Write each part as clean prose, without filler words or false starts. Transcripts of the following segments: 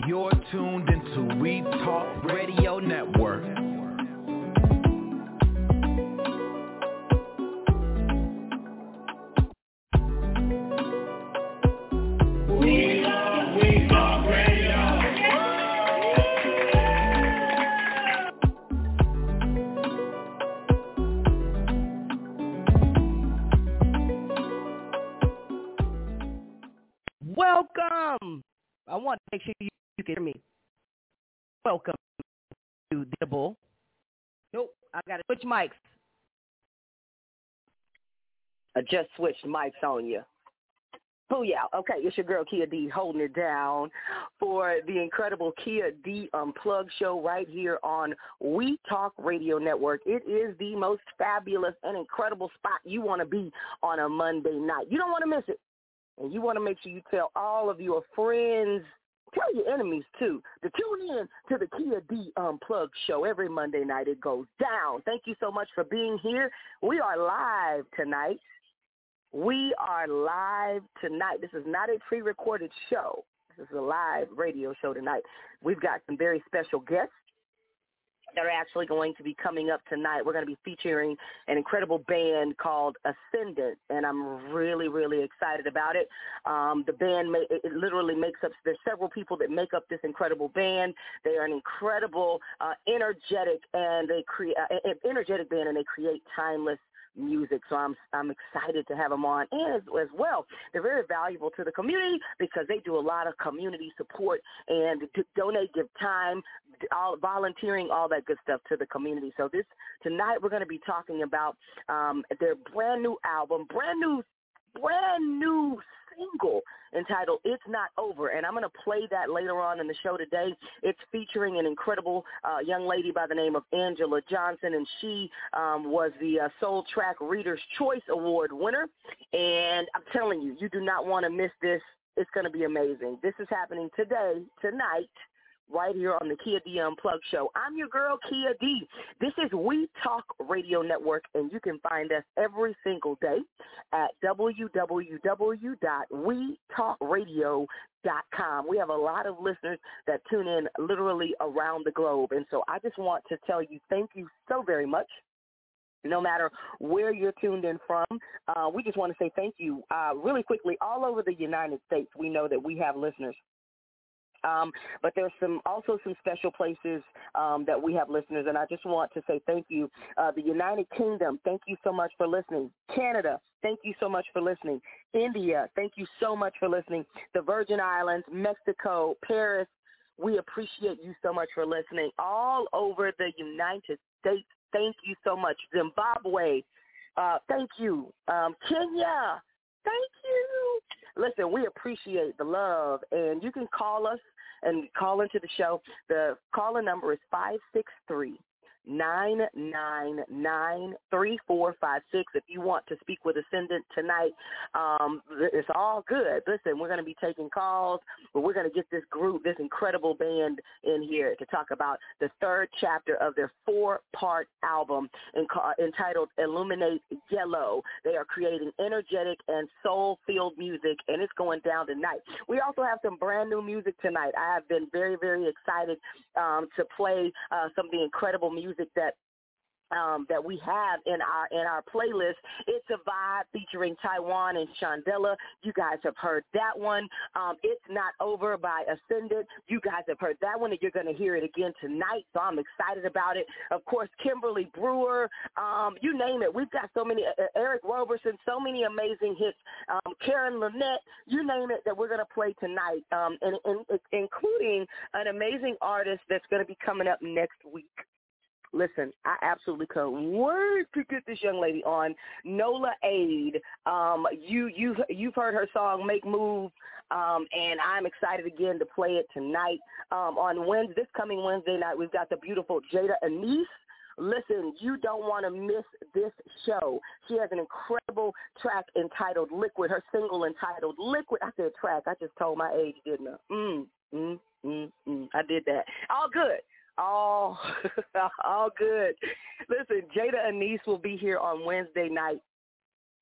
You're tuned into We Talk Radio Network. Welcome. I want to make sure you can hear me. Welcome to the Bull. Nope, I got to switch mics. I just switched mics on you. Booyah. Okay, it's your girl Kia D holding it down for the incredible Kia D Unplugged show right here on We Talk Radio Network. It is the most fabulous and incredible spot you want to be on a Monday night. You don't want to miss it. And you want to make sure you tell all of your friends, tell your enemies too, to tune in to the Kia D Unplugged show every Monday night. It goes down. Thank you so much for being here. We are live tonight. We are live tonight. This is not a pre-recorded show. This is a live radio show tonight. We've got some very special guests that are actually going to be coming up tonight. We're going to be featuring an incredible band called Ascendant, and I'm really, really excited about it. The band, it literally makes up, there's several people that make up this incredible band. They are an incredible, energetic band, and they create timeless music. So I'm excited to have them on, and as well, they're very valuable to the community because they do a lot of community support and donate, give time, all volunteering, all that good stuff to the community. So tonight we're going to be talking about their brand new album, brand new single entitled It's Not Over, and I'm going to play that later on in the show today. It's featuring an incredible young lady by the name of Angela Johnson, and she was the Soul Track Reader's Choice Award winner, and I'm telling you, you do not want to miss this. It's going to be amazing. This is happening tonight, right here on the Kia D Unplugged show. I'm your girl, Kia D. This is We Talk Radio Network, and you can find us every single day at www.wetalkradio.com. We have a lot of listeners that tune in literally around the globe, and so I just want to tell you thank you so very much. No matter where you're tuned in from, we just want to say thank you. Really quickly, all over the United States, we know that we have listeners. But there's also some special places that we have listeners, and I just want to say thank you. The United Kingdom, thank you so much for listening. Canada, thank you so much for listening. India, thank you so much for listening. The Virgin Islands, Mexico, Paris, we appreciate you so much for listening. All over the United States, thank you so much. Zimbabwe, thank you. Kenya, thank you. Listen, we appreciate the love, and you can call us and call into the show. The caller number is 563-999-3456. If you want to speak with Ascendant tonight, it's all good. Listen, we're going to be taking calls, but we're going to get this group, this incredible band in here to talk about the third chapter of their 4-part album entitled Illuminate Yellow. They are creating energetic and soul-filled music, and it's going down tonight. We also have some brand new music tonight. I have been very, very excited to play some of the incredible music that we have in our playlist. It's a Vibe featuring Taiwan and Shondella. You guys have heard that one. It's Not Over by Ascendant. You guys have heard that one, and you're going to hear it again tonight, so I'm excited about it. Of course, Kimberly Brewer, you name it. We've got so many, Eric Roberson, so many amazing hits. Karen Lynette, you name it, that we're going to play tonight, and including an amazing artist that's going to be coming up next week. Listen, I absolutely can't wait to get this young lady on, Nola Aid. You've heard her song "Make Move," and I'm excited again to play it tonight. On this coming Wednesday night, we've got the beautiful Jada Anise. Listen, you don't want to miss this show. She has an incredible track entitled Liquid, her single entitled Liquid. I said track. I just told my age, didn't I? I did that. All good. All good. Listen, Jada Anise will be here on Wednesday night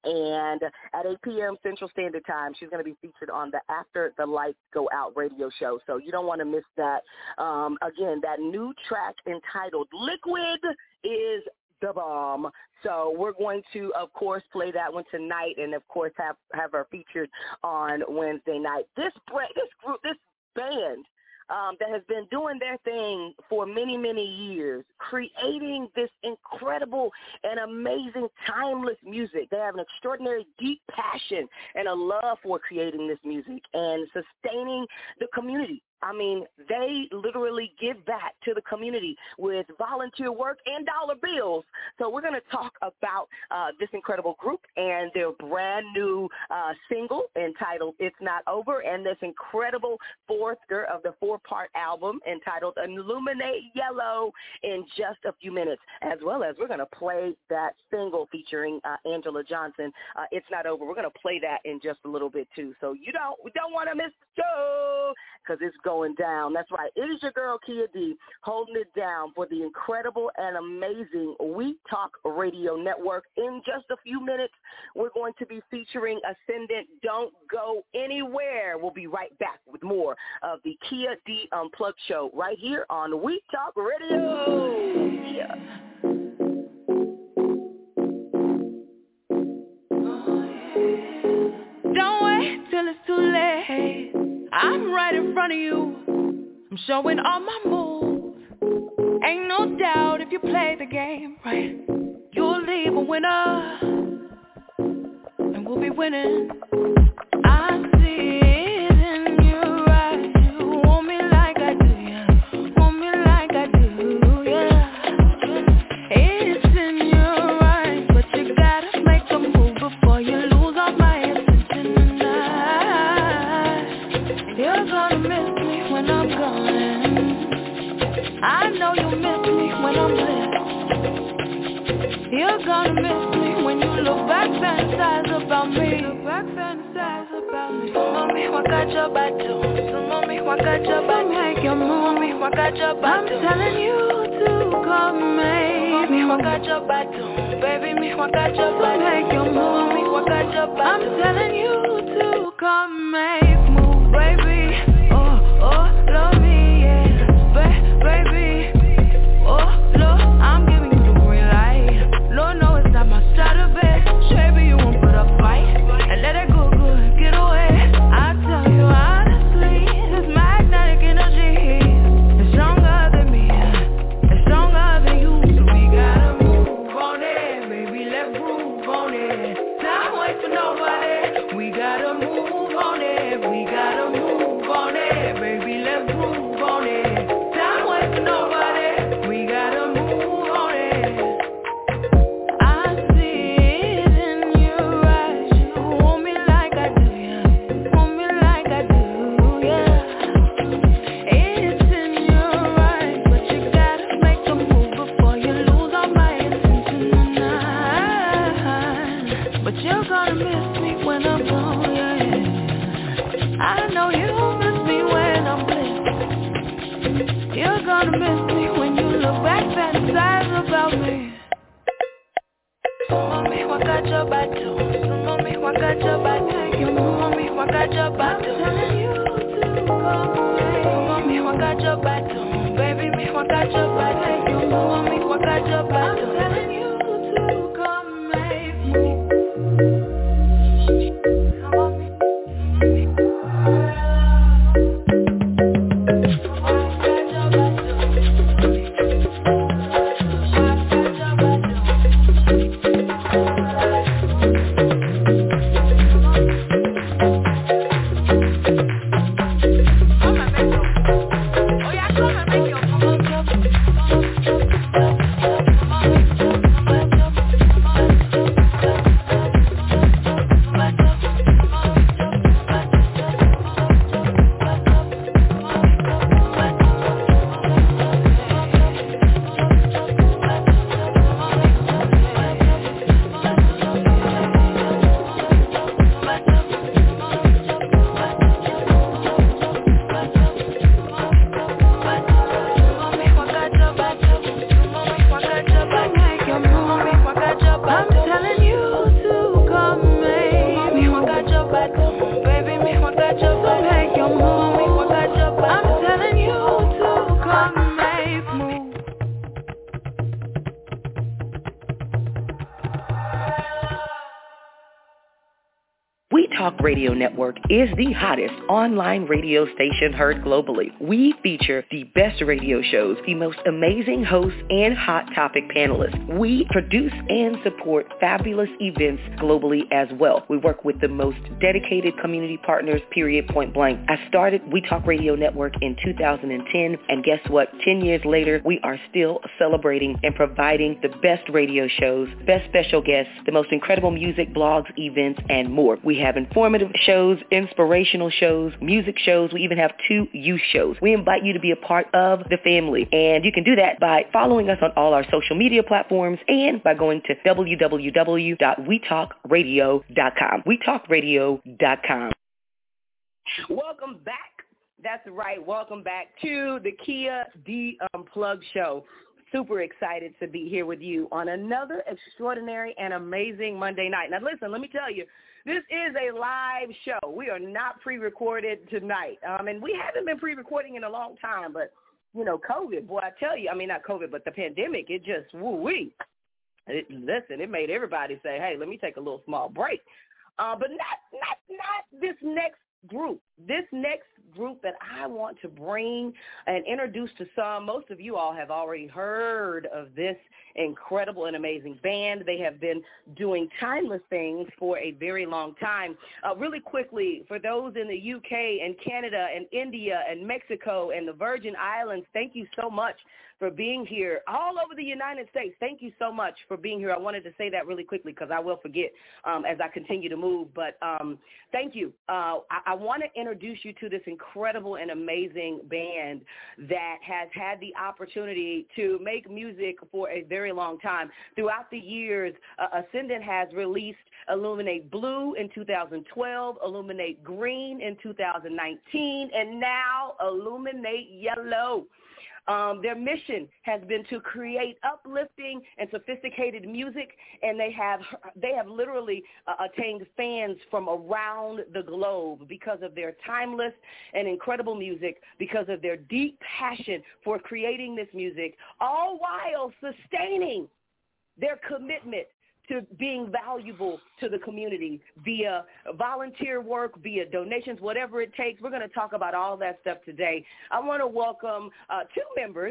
And at 8 p.m. Central Standard Time, she's going to be featured on the After the Lights Go Out radio show. So you don't want to miss that. Again, that new track entitled Liquid is the bomb. So we're going to, of course, play that one tonight and, of course, have her featured on Wednesday night. This band that has been doing their thing for many, many years, creating this incredible and amazing timeless music. They have an extraordinary deep passion and a love for creating this music and sustaining the community. I mean, they literally give back to the community with volunteer work and dollar bills. So we're going to talk about this incredible group and their brand new single entitled It's Not Over, and this incredible fourth of the 4-part album entitled Illuminate Yellow in just a few minutes, as well as we're going to play that single featuring Angela Johnson, It's Not Over. We're going to play that in just a little bit, too. So we don't want to miss the show because it's going down. That's right. It is your girl, Kia D, holding it down for the incredible and amazing We Talk Radio Network. In just a few minutes, we're going to be featuring Ascendant. Don't go anywhere. We'll be right back with more of the Kia D Unplugged show right here on We Talk Radio. Yeah. Don't wait till it's too late. I'm right in front of you. I'm showing all my moves. Ain't no doubt if you play the game right, you'll leave a winner, and we'll be winning. I see it in your eyes. You want me like I do, yeah. Want me like I do, yeah. It's in your eyes, but you gotta make a move before you lose all my attention tonight. You're gonna miss me when I'm gone. I know you'll miss me when I'm lit. You're gonna miss me when you look back, fantasize about me. Look back, fantasize about me. Mami, wakacha batu. So mami, wakacha batu. Make your move. Mami, wakacha batu. I'm telling you to come make. Mami, wakacha batu. Baby, me wakacha batu. Make your move. Mami, wakacha batu. I'm telling you to come make move, baby. Oh, love me, yeah. Baby, oh, Lord, I'm giving you the green light. Lord, no, it's not my style of it. Baby, you won't put up fight and let it go good, get away. I tell you honestly, this magnetic energy is stronger than me, it's stronger than you. So we gotta move on it, baby, let's groove on it. Time wait for nobody. We gotta move on it, we gotta move on it, baby, let's groove on it. Nobody, we gotta move on it. I see it in your eyes. You want me like I do, yeah. Want me like I do, yeah. It's in your eyes, but you gotta make a move before you lose all my attention tonight. But you're gonna miss me when I'm gone, yeah. I know you'll miss me when I'm blessed. You're gonna miss me when you look back, fantasize about me. Mami, wakacha batu. Mami, wakacha batu. Mami, wakacha batu. I'm telling you to come away. Mami, wakacha batu. Baby, me wakacha batu. Mami, wakacha batu. I'm telling you to come make me. Radio Network is the hottest online radio station heard globally. We feature the best radio shows, the most amazing hosts, and hot topic panelists. We produce and support fabulous events globally as well. We work with the most dedicated community partners, period, point blank. I started We Talk Radio Network in 2010, and guess what? 10 years later, we are still celebrating and providing the best radio shows, best special guests, the most incredible music, blogs, events, and more. We have informative shows, inspirational shows, music shows. We even have 2 youth shows. We invite you to be a part of the family, and you can do that by following us on all our social media platforms and by going to www.wetalkradio.com. wetalkradio.com. Welcome back. That's right. Welcome back to the Kia D Unplugged Show. Super excited to be here with you on another extraordinary and amazing Monday night. Now, listen, let me tell you, this is a live show. We are not pre-recorded tonight. And we haven't been pre-recording in a long time, but, you know, COVID, boy, I tell you, I mean, not COVID, but the pandemic, it just, woo-wee. Listen, it made everybody say, hey, let me take a little small break. But not this next group. This next group that I want to bring and introduce to some. Most of you all have already heard of this incredible and amazing band. They have been doing timeless things for a very long time. Really quickly, for those in the UK and Canada and India and Mexico and the Virgin Islands, thank you so much for being here. All over the United States, thank you so much for being here. I wanted to say that really quickly because I will forget as I continue to move. But thank you. I want to introduce you to this incredible and amazing band that has had the opportunity to make music for a very long time. Throughout the years, Ascendant has released Illuminate Blue in 2012, Illuminate Green in 2019, and now Illuminate Yellow. Their mission has been to create uplifting and sophisticated music, and they have literally attained fans from around the globe because of their timeless and incredible music, because of their deep passion for creating this music, all while sustaining their commitment to being valuable to the community via volunteer work, via donations, whatever it takes. We're going to talk about all that stuff today. I want to welcome 2 members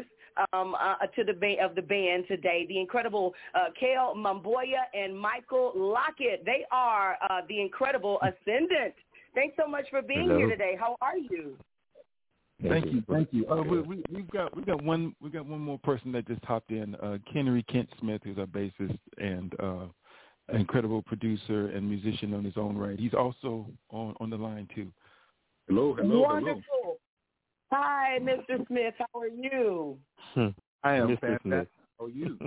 to the band today, the incredible Kale Mamboya and Michael Lockett. They are the incredible Ascendant. Thanks so much for being here today. How are you? Thank you. We've got one more person that just hopped in. Kennery Kent Smith, who's our bassist and an incredible producer and musician on his own right. He's also on the line too. Hello. Wonderful. Hello. Hi, Mr. Smith. How are you? I am fantastic. How are you?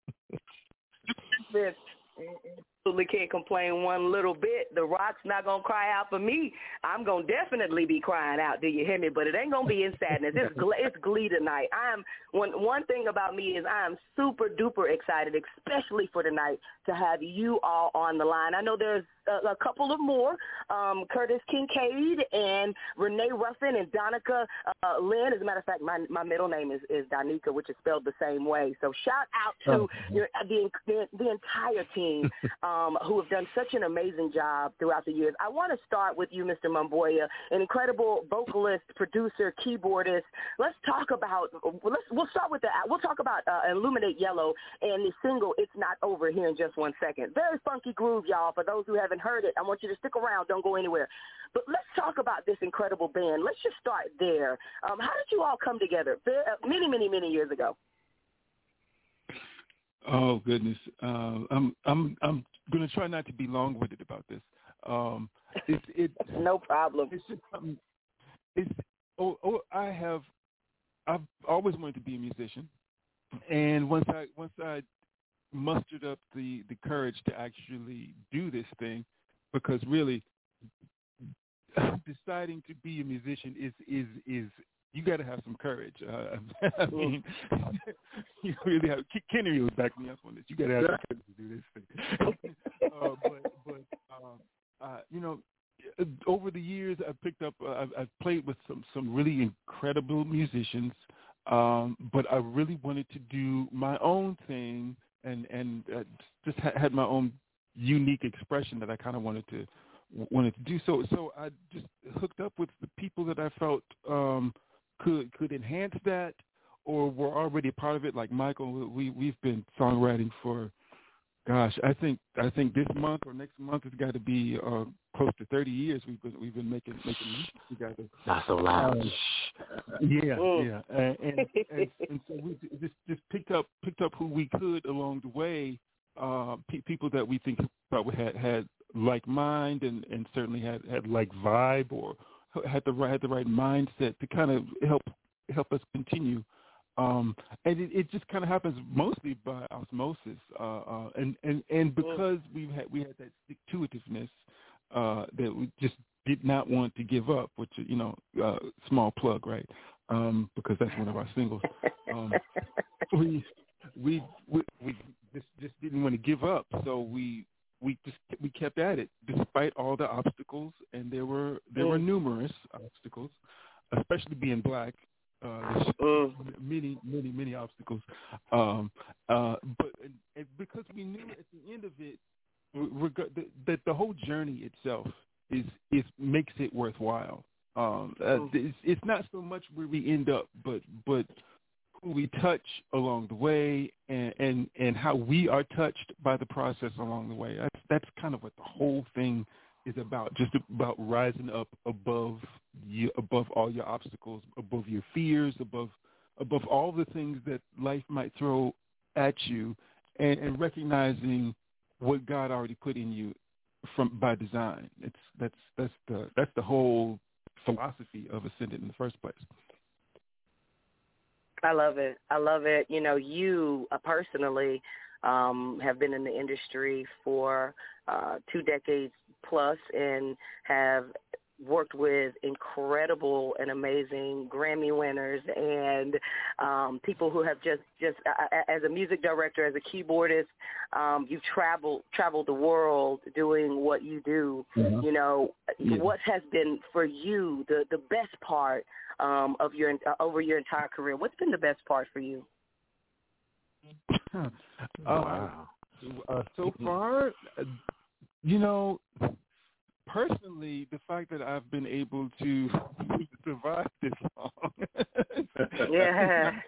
Smith. Absolutely can't complain one little bit. The Rock's not going to cry out for me. I'm going to definitely be crying out. Do you hear me? But it ain't going to be in sadness. It's glee tonight. One thing about me is I am super duper excited, especially for tonight, to have you all on the line. I know there's a couple of more, Curtis Kincaid and Renee Ruffin and Donica Lynn. As a matter of fact, my middle name is Donica, which is spelled the same way. So shout out to the entire team who have done such an amazing job throughout the years. I want to start with you, Mr. Mamboya, an incredible vocalist, producer, keyboardist. Let's talk about we'll talk about Illuminate Yellow and the single It's Not Over here in just one second. Very funky groove, y'all. For those who haven't heard it, I want you to stick around. Don't go anywhere. But let's talk about this incredible band. Let's just start there. How did you all come together many, many, many years ago? Oh goodness, I'm going to try not to be long-winded about this. No problem. It's just something. I've always wanted to be a musician, and once I mustered up the courage to actually do this thing, because really deciding to be a musician is you got to have some courage. I mean, you really have. Kenny will back me up on this. You got to have some courage to do this thing. Over the years, I've picked up. I've played with some really incredible musicians, but I really wanted to do my own thing and just had my own unique expression that I kind of wanted to wanted to do. So I just hooked up with the people that I felt could enhance that or were already a part of it. Like Michael, we've been songwriting for, gosh, I think this month or next month it's got to be close to 30 years. We've been making music together. Not so loud. Yeah. And so we just picked up who we could along the way. People that we think had like mind and certainly had like vibe or had the right mindset to kind of help us continue. And it just kind of happens mostly by osmosis. And because we had that stick-to-itiveness that we just did not want to give up, which small plug, right? Because that's one of our singles. We just didn't want to give up, so we kept at it despite all the obstacles, and there were numerous obstacles, especially being Black. Many obstacles, but because we knew at the end of it that the whole journey itself is makes it worthwhile. It's not so much where we end up, but who we touch along the way, and how we are touched by the process along the way. That's kind of what the whole thing is about. Just about rising up above all your obstacles, above your fears, above all the things that life might throw at you, and recognizing what God already put in you by design. That's the whole philosophy of Ascendant in the first place. I love it. You personally have been in the industry for 2 decades plus and have worked with incredible and amazing Grammy winners and people who have just as a music director, as a keyboardist, you've traveled the world doing what you do. Mm-hmm. What has been for you the best part of over your entire career? What's been the best part for you? Wow. So far, personally, the fact that I've been able to survive this long, yeah,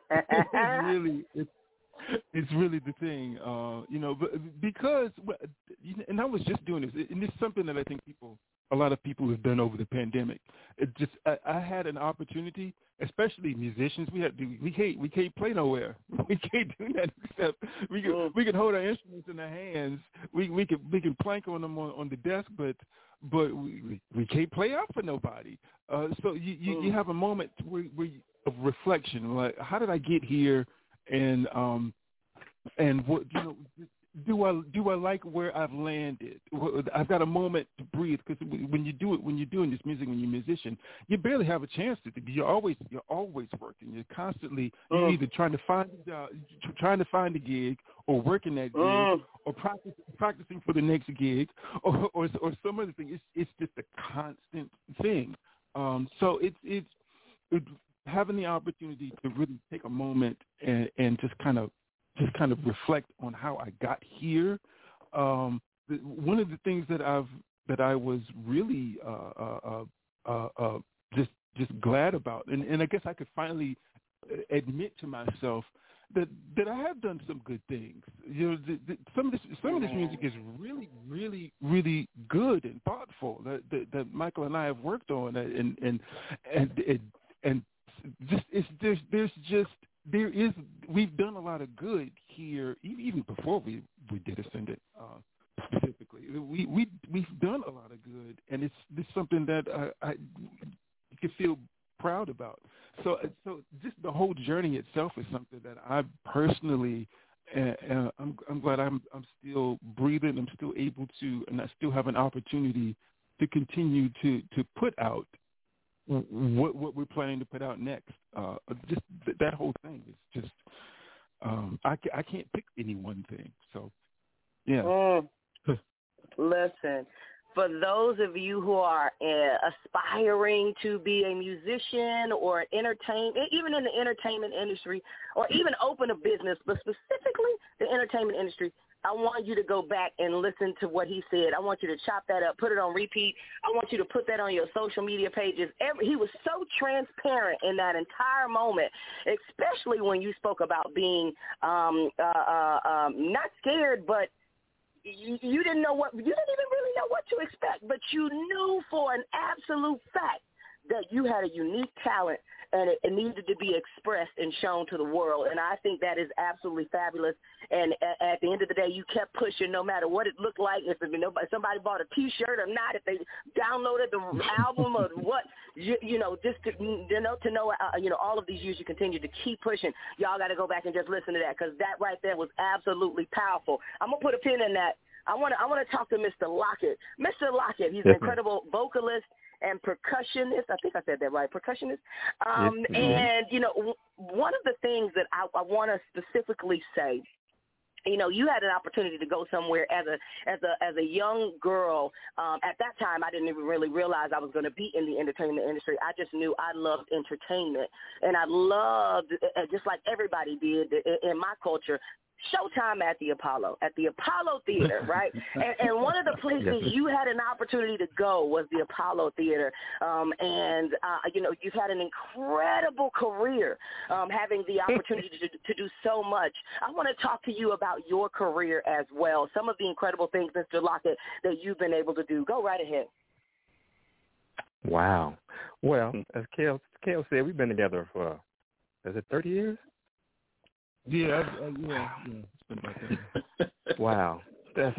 it's really the thing, because, and I was just doing this, and it's something that I think a lot of people have done over the pandemic. I had an opportunity, especially musicians. We can't play nowhere. We can't do that except we can hold our instruments in our hands. We can plank on them on the desk, but we can't play out for nobody. So you have a moment of reflection, like, how did I get here, and what do I like where I've landed? I've got a moment to breathe, because when you're doing this music, when you're a musician, you barely have a chance to. You're always working. You're constantly you're either trying to find a job, trying to find a gig, or working that gig, or practicing for the next gig, or some other thing. It's just a constant thing. So it's having the opportunity to really take a moment and just kind of reflect on how I got here. One of the things that I was really just glad about, and I guess I could finally admit to myself that I have done some good things. Some of this music is really, really, really good and thoughtful that Michael and I have worked on, and we've done a lot of good here, even before we did Ascendant specifically. We've done a lot of good, and it's something that I can feel proud about. So just the whole journey itself is something that I personally, I'm glad I'm still breathing. I'm still able to, and I still have an opportunity to continue to put out what we're planning to put out next. Just that whole thing is just I can't pick any one thing. So yeah. Listen, for those of you who are aspiring to be a musician or even in the entertainment industry, or even open a business, but specifically the entertainment industry, I want you to go back and listen to what he said. I want you to chop that up, put it on repeat. I want you to put that on your social media pages. He was so transparent in that entire moment, especially when you spoke about being not scared, but you didn't know you didn't even really know what to expect, but you knew for an absolute fact that you had a unique talent and it needed to be expressed and shown to the world. And I think that is absolutely fabulous. And at the end of the day, you kept pushing no matter what it looked like, if somebody bought a T-shirt or not, if they downloaded the album or what, you know, just to know, all of these years you continue to keep pushing. Y'all got to go back and just listen to that, because that right there was absolutely powerful. I'm going to put a pin in that. I want to talk to Mr. Lockett. Mr. Lockett, he's an incredible vocalist and percussionist. I think I said that right, percussionist. And, you know, one of the things that I want to specifically say, you know, you had an opportunity to go somewhere as a young girl. At that time, I didn't even really realize I was going to be in the entertainment industry. I just knew I loved entertainment, and I loved, just like everybody did in my culture, Showtime at the Apollo Theater, right? And one of the places you had an opportunity to go was the Apollo Theater. You know, you've had an incredible career, having the opportunity to do so much. I want to talk to you about your career as well, some of the incredible things, Mr. Lockett, that you've been able to do. Go right ahead. Wow. Well, as Kale said, we've been together for, is it 30 years? Yeah, it's been about that. Wow, that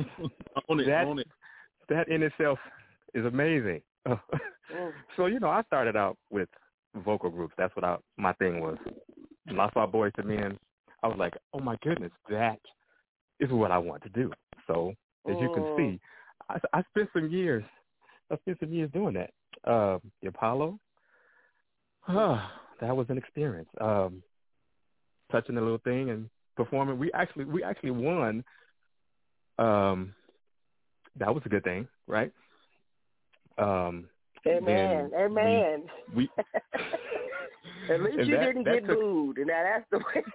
in itself is amazing. So, you know, I started out with vocal groups. That's what my thing was. When I saw Boyz II Men, I was like, oh my goodness, that is what I want to do. So, as you can see, I spent some years doing that. The Apollo, that was an experience. Touching the little thing and performing. We actually won. That was a good thing, right? Amen. Amen. We at least you didn't get booed, and that's the way.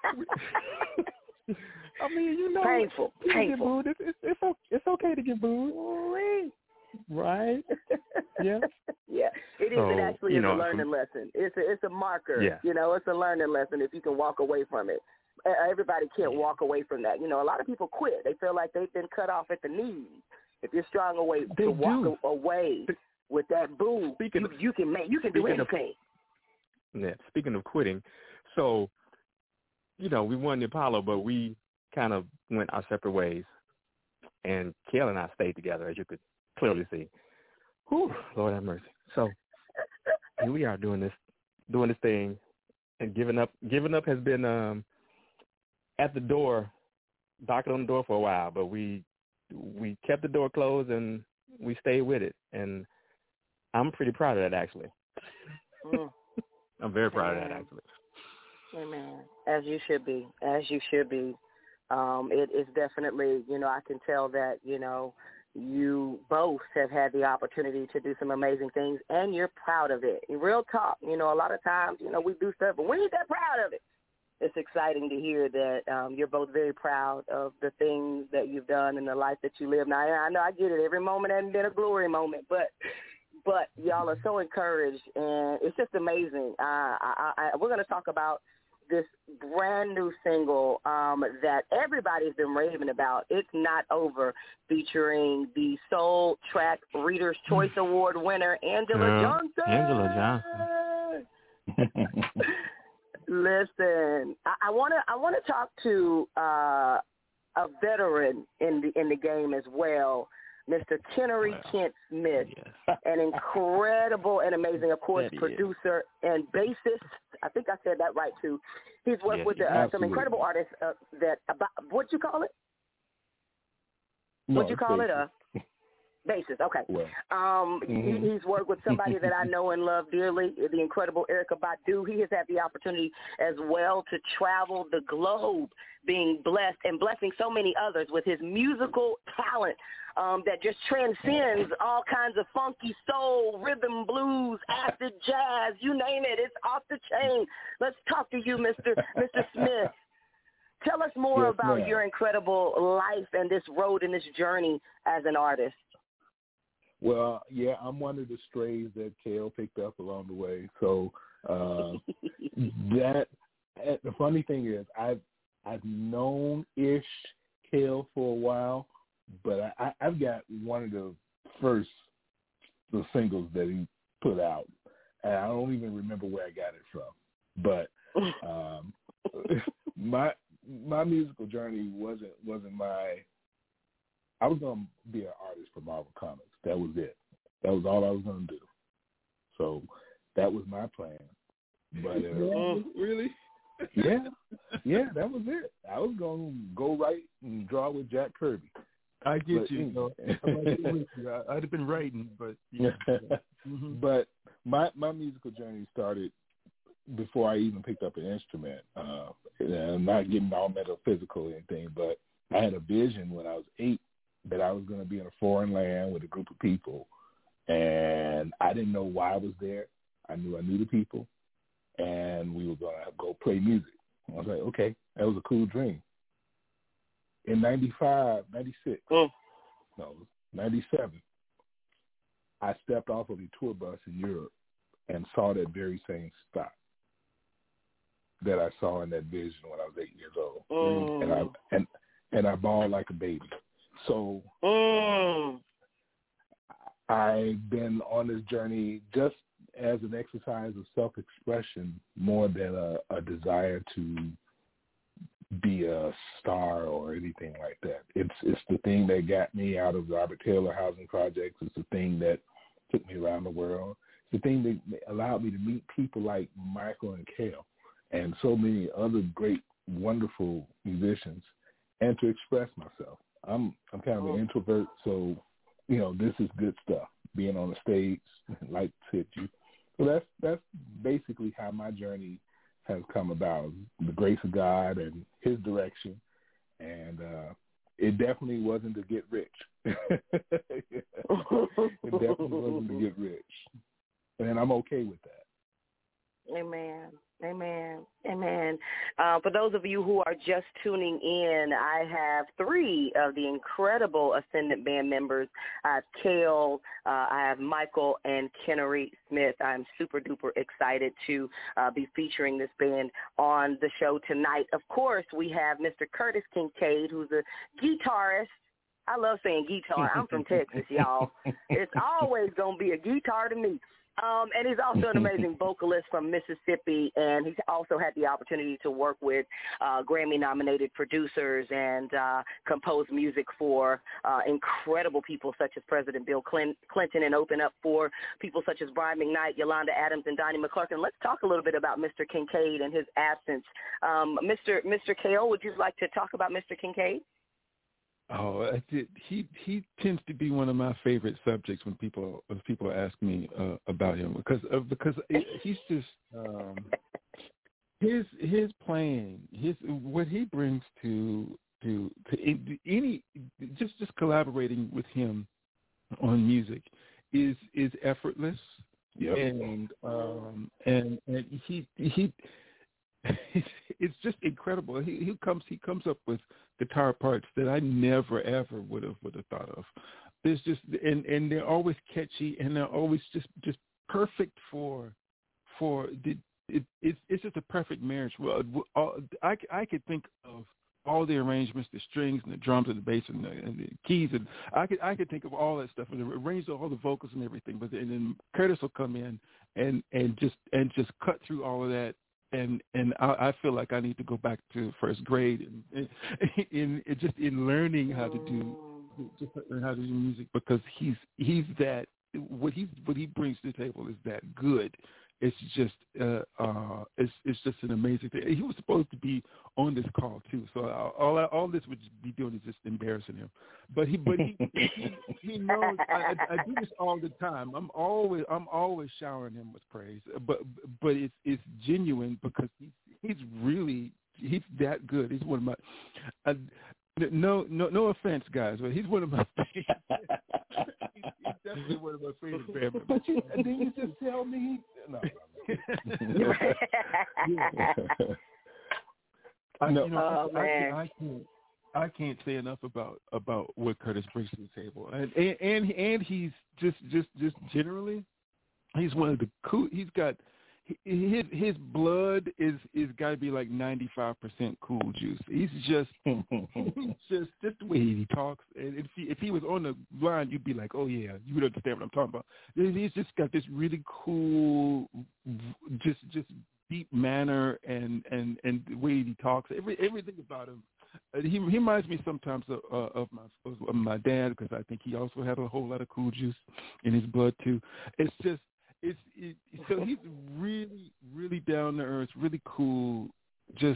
I mean, you know, painful. Get booed. It's okay to get booed, right? Yeah. Yeah, it is actually a learning lesson. It's a marker. Yeah. You know, it's a learning lesson if you can walk away from it. Everybody can't walk away from that. You know, a lot of people quit. They feel like they've been cut off at the knees. If you're strong to walk away with that boo, you can do anything. Yeah. Speaking of quitting, so, you know, we won the Apollo, but we kind of went our separate ways, and Kale and I stayed together, as you could clearly see. Whew, Lord have mercy. So here we are doing this thing, and giving up has been at the door, knocking on the door for a while, but we kept the door closed and we stayed with it, and I'm pretty proud of that, actually. I'm very proud of that, actually. Amen. As you should be. It is definitely, you know, I can tell that, you know, you both have had the opportunity to do some amazing things, and you're proud of it. Real talk, you know, a lot of times, you know, we do stuff, but we ain't that proud of it. It's exciting to hear that you're both very proud of the things that you've done and the life that you live. Now, I know I get it. Every moment hasn't been a glory moment, but y'all are so encouraged, and it's just amazing. We're going to talk about this brand new single that everybody's been raving about. It's Not Over, featuring the Soul Track Reader's Choice Award winner, Angela Johnson. Listen, I want to talk to a veteran in the game as well, Mr. Kennery Kent Smith, an incredible and amazing, of course, producer and bassist. I think I said that right too. He's worked with some incredible artists. What'd you call it? What'd you call it? Bassist. Okay. Well. He's worked with somebody that I know and love dearly, the incredible Erykah Badu. He has had the opportunity as well to travel the globe, being blessed and blessing so many others with his musical talent that just transcends all kinds of funky soul, rhythm, blues, acid jazz, you name it. It's off the chain. Let's talk to you, Mr. Smith. Tell us more Yes, about ma'am. your incredible life and this road and this journey as an artist. Well, yeah, I'm one of the strays that Kale picked up along the way. So the funny thing is, I've known-ish Kale for a while, but I've got one of the singles that he put out, and I don't even remember where I got it from. But my musical journey wasn't my. I was going to be an artist for Marvel Comics. That was it. That was all I was going to do. So that was my plan. But really? Yeah, that was it. I was going to go write and draw with Jack Kirby. I get you. I'd have been writing, but mm-hmm. But my musical journey started before I even picked up an instrument. I'm not getting all metaphysical or anything, but I had a vision when I was 8 that I was going to be in a foreign land with a group of people, and I didn't know why I was there. I knew the people, and we were going to go play music. I was like, okay, that was a cool dream. In 95, 96, 97, I stepped off of a tour bus in Europe and saw that very same spot that I saw in that vision when I was 8 years old, and I bawled like a baby. So I've been on this journey just as an exercise of self-expression more than a desire to be a star or anything like that. It's the thing that got me out of the Robert Taylor housing projects. It's the thing that took me around the world. It's the thing that allowed me to meet people like Michael and Kale and so many other great, wonderful musicians, and to express myself. I'm kind of an introvert, so this is good stuff. Being on the stage, lights hit you. So that's basically how my journey has come about. The grace of God and His direction, and it definitely wasn't to get rich. It definitely wasn't to get rich, and I'm okay with that. Amen. Amen. Amen. For those of you who are just tuning in, I have 3 of the incredible Ascendant Band members. I have Kale, I have Michael, and Kennery Smith. I'm super duper excited to be featuring this band on the show tonight. Of course, we have Mr. Curtis Kincaid, who's a guitarist. I love saying guitar. I'm from Texas, y'all. It's always going to be a guitar to me. And he's also an amazing vocalist from Mississippi, and he's also had the opportunity to work with Grammy-nominated producers and compose music for incredible people such as President Bill Clinton, and open up for people such as Brian McKnight, Yolanda Adams, and Donnie McClurkin. Let's talk a little bit about Mr. Kincaid and his absence. Mr. Kale, would you like to talk about Mr. Kincaid? Oh, he tends to be one of my favorite subjects when people ask me about him because he's just his playing, what he brings to any just collaborating with him on music is effortless. Yep. And he it's just incredible. He comes up with guitar parts that I never ever would have thought of. There's just and they're always catchy, and they're always just perfect for it's just a perfect marriage. Well, I could think of all the arrangements, the strings and the drums and the bass and the keys, and I could think of all that stuff and arrange all the vocals and everything. But then Curtis will come in and just cut through all of that. And I feel like I need to go back to first grade in learning how to do music, because he's that what he brings to the table is that good. It's just it's just an amazing thing. He was supposed to be on this call too, so all this would be doing is just embarrassing him. But he knows I do this all the time. I'm always showering him with praise, but it's genuine because he's that good. He's one of my no offense, guys, but he's one of my favorites. He's definitely one of my favorite band members. And then you just tell me no. I can't say enough about what Curtis brings to the table, and he's just generally, he's one of the cool. He's got his blood is got to be like 95% cool juice. He's just the way he talks. And if he was on the line, you'd be like, oh yeah, you would understand what I'm talking about. He's just got this really cool, just deep manner and the way he talks. Everything about him. He reminds me sometimes of my dad, because I think he also had a whole lot of cool juice in his blood too. So he's really, really down to earth, really cool, just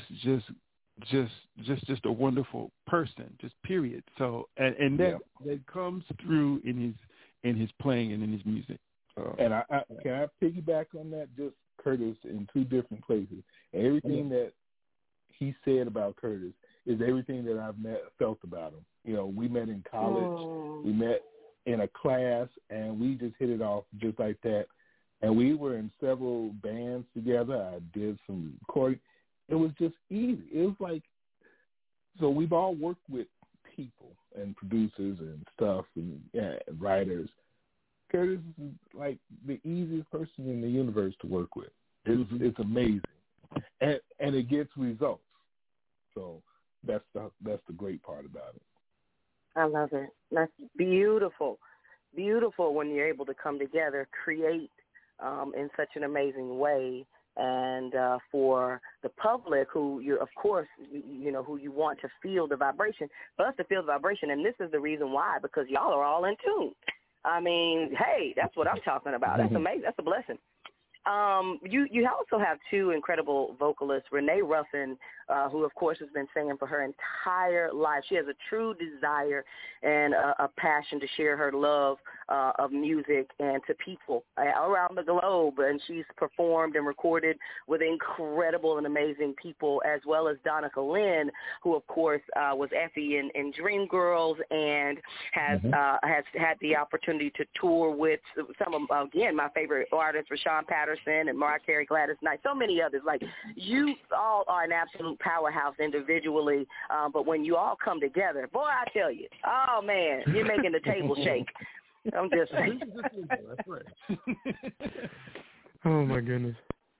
a wonderful person, just period. So and that comes through in his playing and in his music. And I can I piggyback on that? Just Curtis in two different places. Everything that he said about Curtis is everything that I've felt about him. You know, we met in college, we met in a class, and we just hit it off just like that. And we were in several bands together. I did some recording. It was just easy. It was like, so we've all worked with people and producers and stuff and writers. Curtis is like the easiest person in the universe to work with. It's amazing, and it gets results. So that's the great part about it. I love it. That's beautiful, beautiful when you're able to come together, create in such an amazing way, and for the public, who you, of course, who you want to feel the vibration, for us to feel the vibration, and this is the reason why, because y'all are all in tune. I mean, hey, that's what I'm talking about. That's amazing. That's a blessing. You also have two incredible vocalists, Renee Ruffin, who, of course, has been singing for her entire life. She has a true desire and a passion to share her love of music and to people around the globe. And she's performed and recorded with incredible and amazing people, as well as Donica Lynn, who, of course, was Effie in Dreamgirls and has had the opportunity to tour with some of, again, my favorite artists, Rashawn Patterson and Mariah Carey, Gladys Knight, so many others. Like, you all are an absolute powerhouse individually, but when you all come together, boy, I tell you, oh, man, you're making the table shake. I'm just saying. That's right. Oh, my goodness.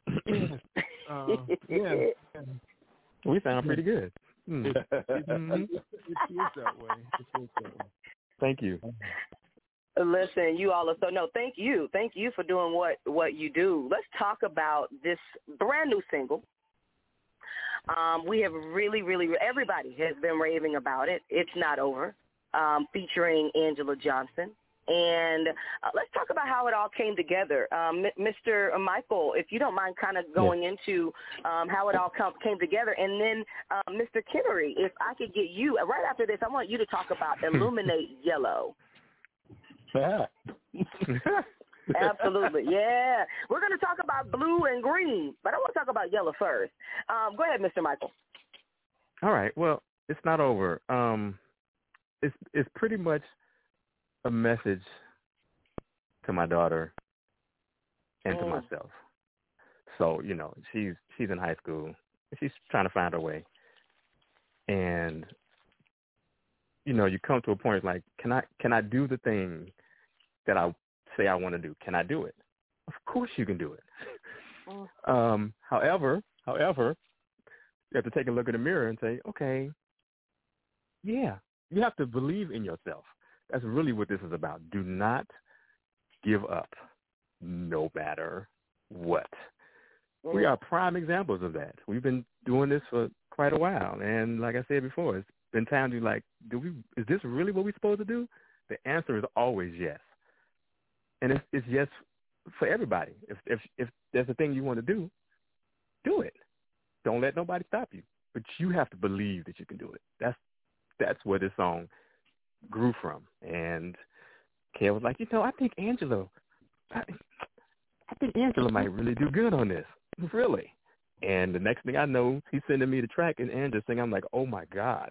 We sound pretty good. It feels that way. Thank you. Listen, you all are thank you for doing what you do. Let's talk about this brand new single. We have really, everybody has been raving about it. It's Not Over, featuring Angela Johnson. And let's talk about how it all came together. Mr. Michael, if you don't mind kind of going into how it all came together. And then Mr. Kinnery, if I could get you, right after this, I want you to talk about Illuminate Yellow. Absolutely, yeah. We're going to talk about blue and green, but I want to talk about yellow first. Go ahead, Mr. Michael. All right. Well, It's Not Over. It's pretty much a message to my daughter and to myself. So, she's in high school. She's trying to find her way. And, you come to a point like, can I do the thing that I say I want to do? Can I do it? Of course you can do it. However, you have to take a look in the mirror and say, okay, yeah, you have to believe in yourself. That's really what this is about. Do not give up, no matter what. We are prime examples of that. We've been doing this for quite a while. And like I said before, it's been times you're like, is this really what we're supposed to do? The answer is always yes. And it's yes for everybody. If there's a thing you want to do it. Don't let nobody stop you. But you have to believe that you can do it. That's where this song grew from. And Kay was like, I think Angela might really do good on this. Really. And the next thing I know, he's sending me the track and Angela singing. I'm like, oh my God.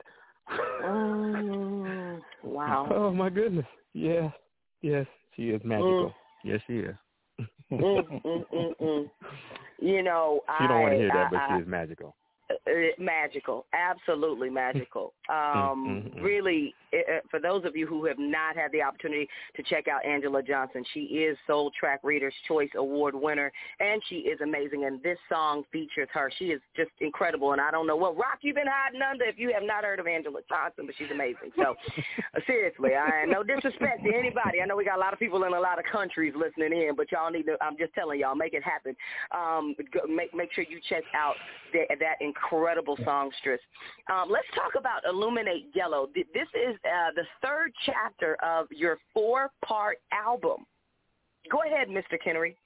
Wow. Oh my goodness. Yes, she is magical. Yes, she is. She don't want to hear that, but she is magical. Magical, absolutely magical. Really, for those of you who have not had the opportunity to check out Angela Johnson, she is Soul Track Reader's Choice Award winner, and she is amazing. And this song features her. She is just incredible. And I don't know what rock you've been hiding under if you have not heard of Angela Johnson, but she's amazing. So seriously, no disrespect to anybody. I know we got a lot of people in a lot of countries listening in, but y'all need to. I'm just telling y'all, make it happen. Make sure you check out that incredible songstress. Let's talk about Illuminate Yellow. This is the third chapter of your 4-part album. Go ahead, Mr. Kennery.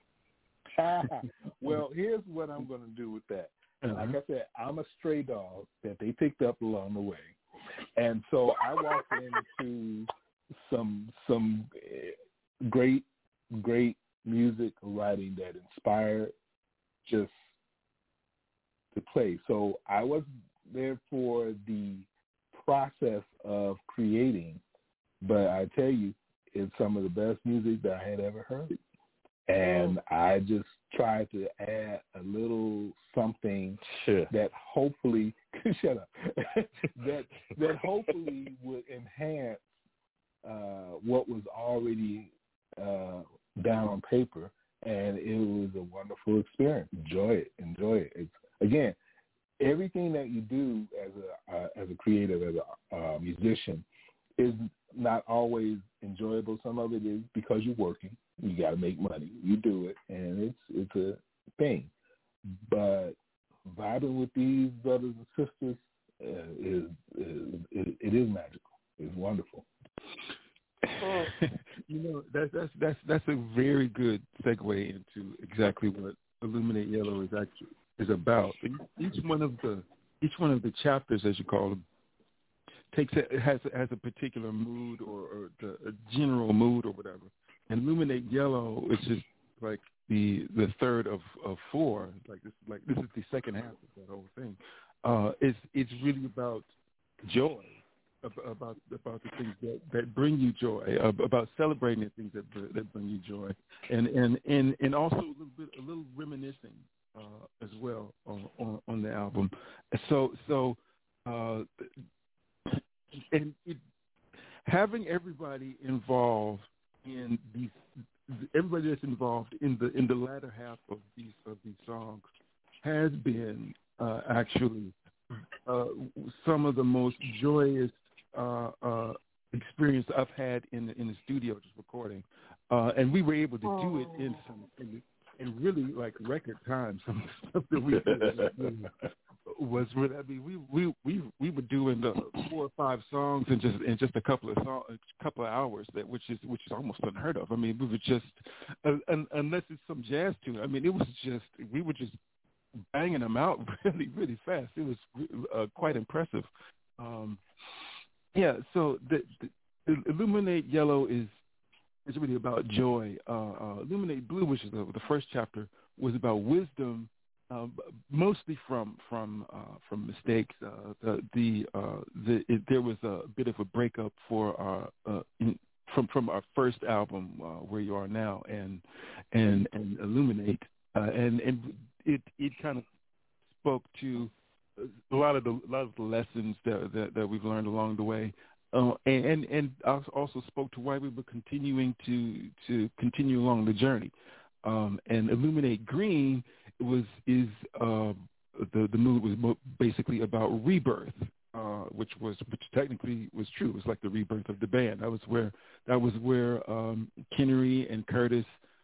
Well, here's what I'm going to do with that. Like I said, I'm a stray dog that they picked up along the way. And so I walked into some great music writing that inspired just to play. So I was there for the process of creating, but I tell you, it's some of the best music that I had ever heard. And I just tried to add a little something that hopefully shut up that hopefully would enhance what was already down on paper, and it was a wonderful experience. Enjoy it. It's, again, everything that you do as a creative, as a musician, is not always enjoyable. Some of it is because you're working. You got to make money. You do it, and it's a thing. But vibing with these brothers and sisters it is magical. It's wonderful. That's a very good segue into exactly what Illuminate Yellow is about. Each one of the chapters, as you call them, has a particular mood or a general mood or whatever. And Illuminate Yellow is just like the third of 4. This is the second half of that whole thing. It's really about joy, about the things that bring you joy, about celebrating the things that bring you joy, and also a little reminiscing as well on the album. Having everybody involved in everybody that's involved in the latter half of these songs has been actually some of the most joyous experience I've had in the studio just recording, and we were able to do it in really like record time. Some stuff that we did was really, I mean, we were doing the 4 or 5 songs in just a couple of hours, which is almost unheard of. I mean, we were just unless it's some jazz tune. I mean, we were just banging them out really, really fast. It was quite impressive. So the Illuminate Yellow is really about joy. Illuminate Blue, which is the first chapter, was about wisdom, mostly from mistakes. There was a bit of a breakup for from our first album, Where You Are Now, and Illuminate, and it kind of spoke to a lot of the lessons that we've learned along the way, and also spoke to why we were continuing to continue along the journey. And Illuminate Green is the mood was basically about rebirth, which technically was true. It was like the rebirth of the band. That was where Kennery and Curtis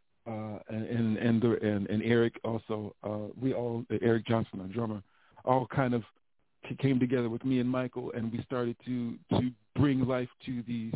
and Eric also Eric Johnson, our drummer, all kind of came together with me and Michael, and we started to bring life to these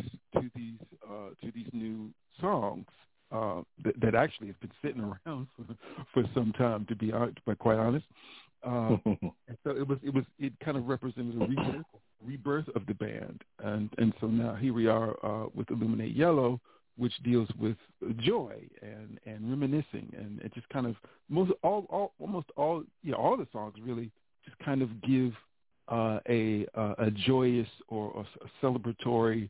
new songs that actually have been sitting around for some time, to be quite honest. And so it kind of represented a rebirth of the band, and so now here we are with Illuminate Yellow, which deals with joy and reminiscing, and it just kind of almost all the songs really just kind of give a joyous or a celebratory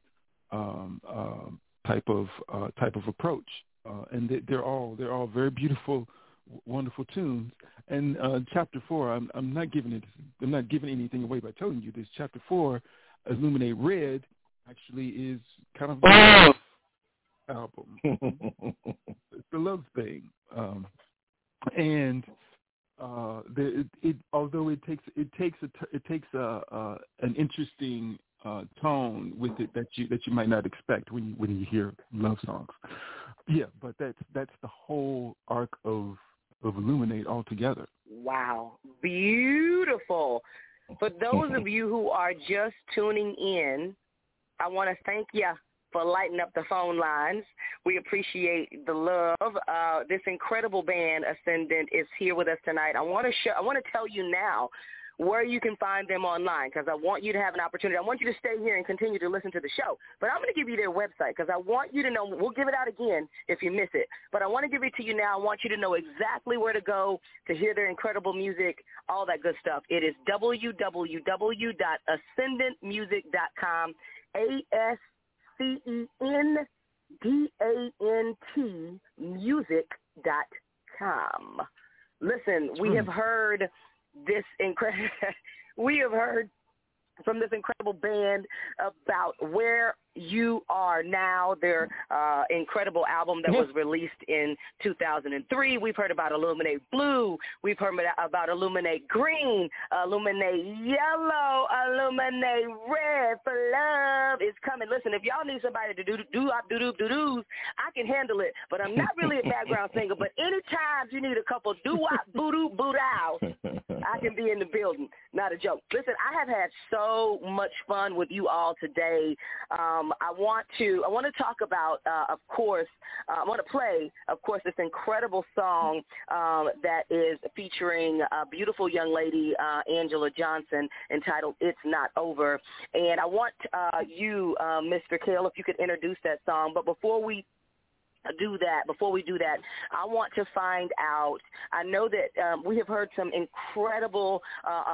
type of approach, and they're all very beautiful wonderful tunes. And chapter 4, I'm not giving anything away by telling you this. Chapter 4, Illuminate Red, actually is kind of a album. It's the love thing, and although it takes an interesting tone with it that you might not expect when you hear love songs. Yeah, but that's the whole arc of Illuminate altogether. Wow, beautiful. For those of you who are just tuning in, I want to thank you for lighting up the phone lines. We appreciate the love. This incredible band, Ascendant, is here with us tonight. I want to tell you now where you can find them online, because I want you to have an opportunity. I want you to stay here and continue to listen to the show. But I'm going to give you their website, because I want you to know. We'll give it out again if you miss it. But I want to give it to you now. I want you to know exactly where to go to hear their incredible music, all that good stuff. It is www.ascendantmusic.com, ASCENDANT music.com. Listen, we have heard from this incredible band about where you are now, their incredible album that was released in 2003. We've heard about Illuminate Blue. We've heard about Illuminate Green, Illuminate Yellow, Illuminate Red for Love is coming. Listen, if y'all need somebody to do-do-do-doos, I can handle it, but I'm not really a background singer. But anytime you need a couple do-wop, boo-doo, boo-dow, I can be in the building. Not a joke. Listen, I have had so much fun with you all today. I want to talk about, of course, I want to play, of course, this incredible song that is featuring a beautiful young lady, Angela Johnson, entitled "It's Not Over." And I want you, Mr. Kale, if you could introduce that song. But before we do that, I want to find out, I know that we have heard some incredible,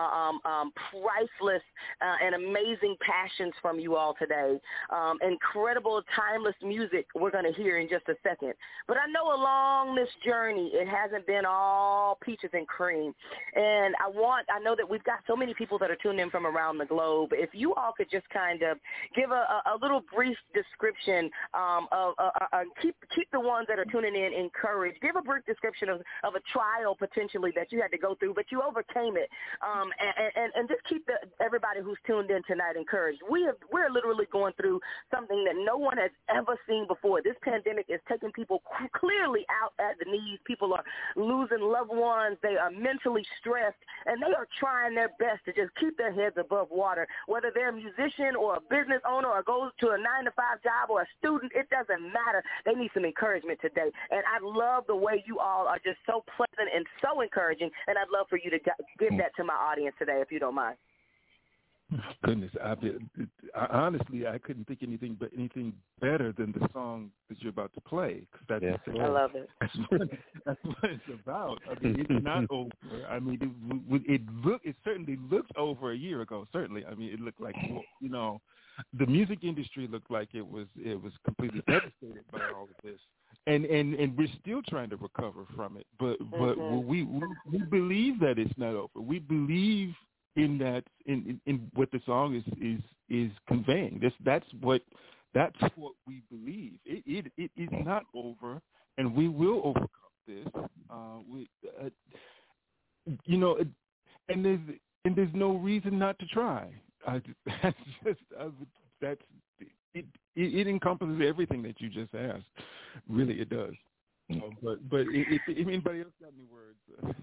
priceless and amazing passions from you all today. Incredible, timeless music we're going to hear in just a second. But I know along this journey, it hasn't been all peaches and cream. And I know that we've got so many people that are tuned in from around the globe. If you all could just kind of give a little brief description of keep the ones that are tuning in encouraged. Give a brief description of a trial potentially that you had to go through, but you overcame it. And just keep everybody who's tuned in tonight encouraged. We're literally going through something that no one has ever seen before. This pandemic is taking people clearly out at the knees. People are losing loved ones. They are mentally stressed, and they are trying their best to just keep their heads above water. Whether they're a musician or a business owner or goes to a 9-to-5 job or a student, it doesn't matter. They need some encouragement today. And I love the way you all are just so pleasant and so encouraging, and I'd love for you to give that to my audience today, if you don't mind. Goodness, honestly, I couldn't think anything better than the song that you're about to play. I love it. That's what it's about. I mean, it's not over. I mean, it certainly looked over a year ago. Certainly, I mean, it looked like, you know, the music industry looked like it was completely devastated by all of this, and we're still trying to recover from it. But we believe that it's not over. We believe in that, in what the song is conveying. That's what we believe. It is not over, and we will overcome this. And there's no reason not to try. It encompasses everything that you just asked. Really, it does. But if anybody else got any words?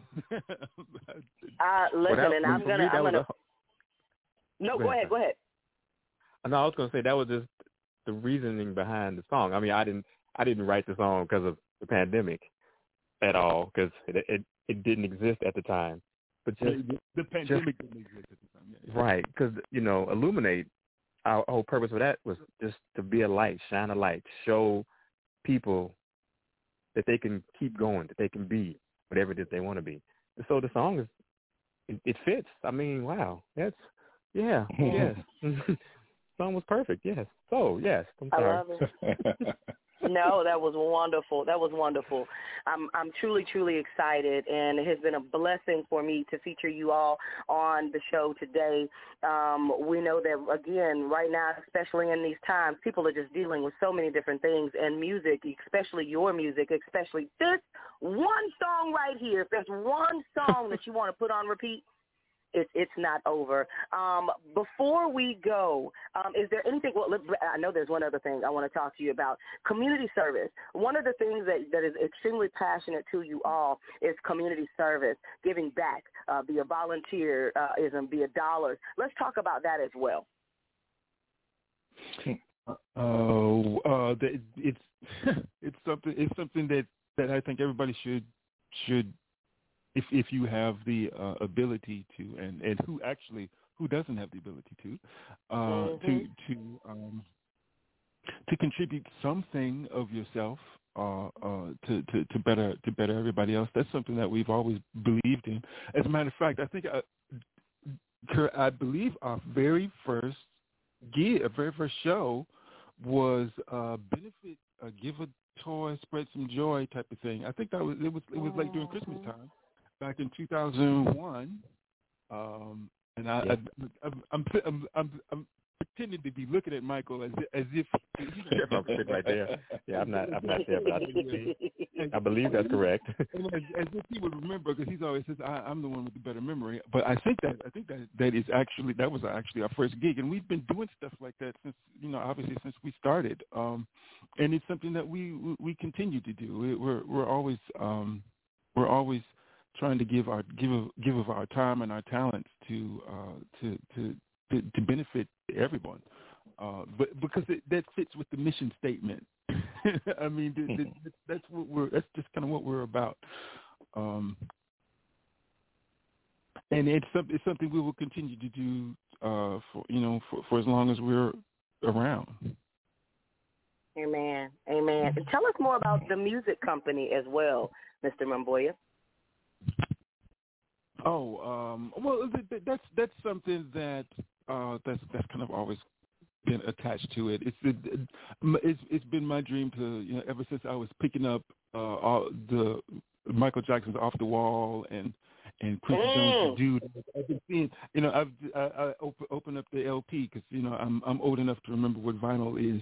Listen, and I'm gonna. No, go ahead. No, I was gonna say that was just the reasoning behind the song. I mean, I didn't write the song because of the pandemic at all, because it didn't exist at the time. But just the pandemic didn't exist at the time. Yeah. Right, because Illuminate. Our whole purpose of that was just to be a light, shine a light, show people that they can keep going, that they can be whatever it is they want to be. And so the song it fits. I mean, wow, yes. Song was perfect. Yes. So yes, I'm sorry. I love it. No, that was wonderful. That was wonderful. I'm truly, truly excited, and it has been a blessing for me to feature you all on the show today. We know that, again, right now, especially in these times, people are just dealing with so many different things, and music, especially your music, especially this one song right here, if there's one song that you want to put on repeat, it's not over. Before we go, is there anything? Well, I know there's one other thing I want to talk to you about. Community service. One of the things that is extremely passionate to you all is community service, giving back, via volunteerism, via dollars. Let's talk about that as well. It's something that I think everybody should. If you have the ability to, and who doesn't have the ability to contribute something of yourself to better everybody else, that's something that we've always believed in. As a matter of fact, I think I believe our very first show was benefit, give a toy, spread some joy type of thing. I think it was like during Christmas time. Back in 2001, and I'm pretending to be looking at Michael as if I'm sitting right there. Yeah, I'm not there, but I believe that's correct. As if he would remember, because he's always says I'm the one with the better memory. But I think that was actually our first gig, and we've been doing stuff like that since obviously since we started, and it's something that we continue to do. We're always trying to give of our time and our talents to benefit everyone, but because that fits with the mission statement. I mean, that's just kind of what we're about, and it's something we will continue to do for as long as we're around. Amen. And tell us more about the music company as well, Mr. Mamboya. Well, that's something that's kind of always been attached to it. It's been my dream to ever since I was picking up all the Michael Jackson's Off the Wall and Quincy Jones' Dude. I've been seeing I open up the LP because I'm old enough to remember what vinyl is.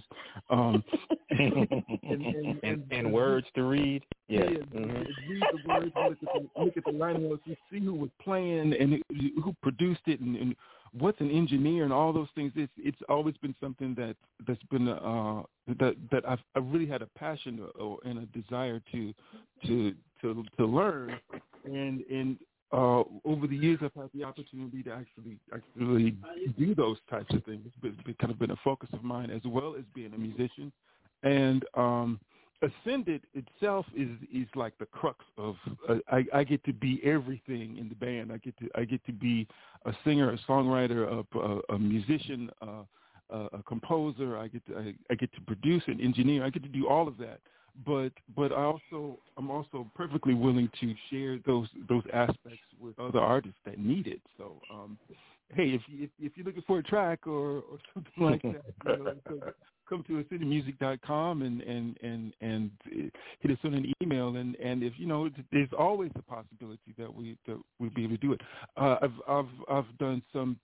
And words to read. Yeah. Read the words, look at the line notes, you see who was playing and who produced it, and what's an engineer and all those things. It's always been something that's been that I've really had a passion and a desire to learn, and over the years I've had the opportunity to actually do those types of things. It's kind of been a focus of mine, as well as being a musician. And Ascended itself is like the crux of. I get to be everything in the band. I get to be a singer, a songwriter, a musician, a composer. I get to produce and engineer. I get to do all of that. But I'm also perfectly willing to share those aspects with other artists that need it. So hey, if you're looking for a track or something like that, come to ascendedmusic.com and hit us on an email, and if there's always a possibility that we'll be able to do it. I've done some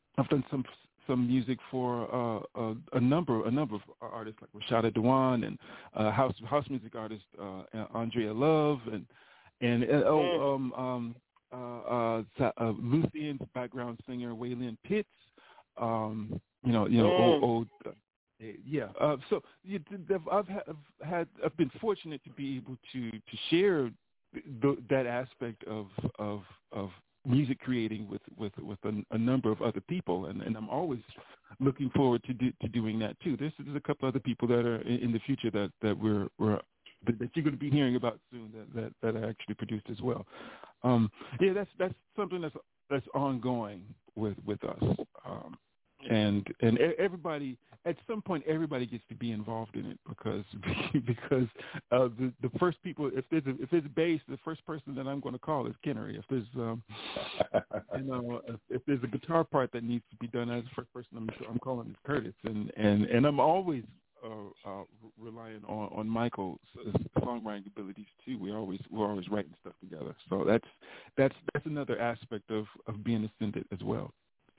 music for a number of artists like Rashada Dewan and house music artist Andrea Love and Lucien's background singer Waylon Pitts. I've been fortunate to be able to share that aspect of music creating with a number of other people, and I'm always looking forward to doing that too. There's a couple other people that are in the future that you're going to be hearing about soon that I actually produced as well. That's something that's ongoing with us. And everybody, at some point, everybody gets to be involved in it because the first people, if there's a bass, the first person that I'm going to call is Kennery. If there's if there's a guitar part that needs to be done, as the first person I'm calling is Curtis. And I'm always relying on Michael's songwriting abilities too. We're always writing stuff together. So that's another aspect of being Ascendant as well.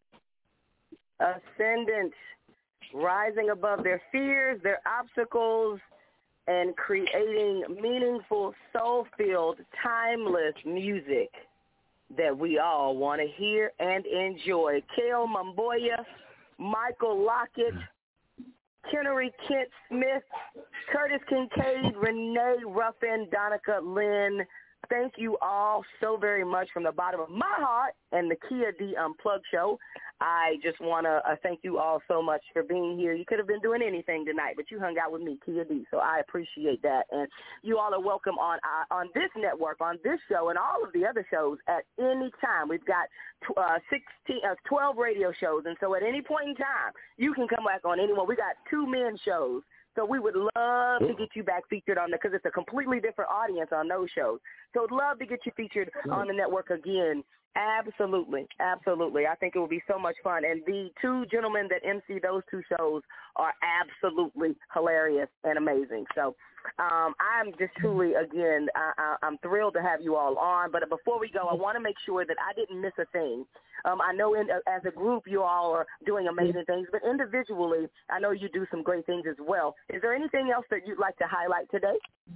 Ascendant, rising above their fears, their obstacles, and creating meaningful, soul-filled, timeless music that we all want to hear and enjoy. Kale Mamboya, Michael Lockett, Kennery Kent Smith, Curtis Kincaid, Renee Ruffin, Donica Lynn. Thank you all so very much from the bottom of my heart and the Kia D Unplugged show. I just want to thank you all so much for being here. You could have been doing anything tonight, but you hung out with me, Kia D, so I appreciate that. And you all are welcome on this network, on this show, and all of the other shows at any time. We've got 12 radio shows, and so at any point in time, you can come back on any one. We got 2 men shows. So we would love to get you back featured on because it's a completely different audience on those shows. So I'd love to get you featured on the network again. Absolutely. Absolutely. I think it would be so much fun. And the 2 gentlemen that MC those 2 shows are absolutely hilarious and amazing. So I'm just truly, again, I'm thrilled to have you all on. But before we go, I want to make sure that I didn't miss a thing. I know as a group you all are doing amazing things, but individually I know you do some great things as well. Is there anything else that you'd like to highlight today?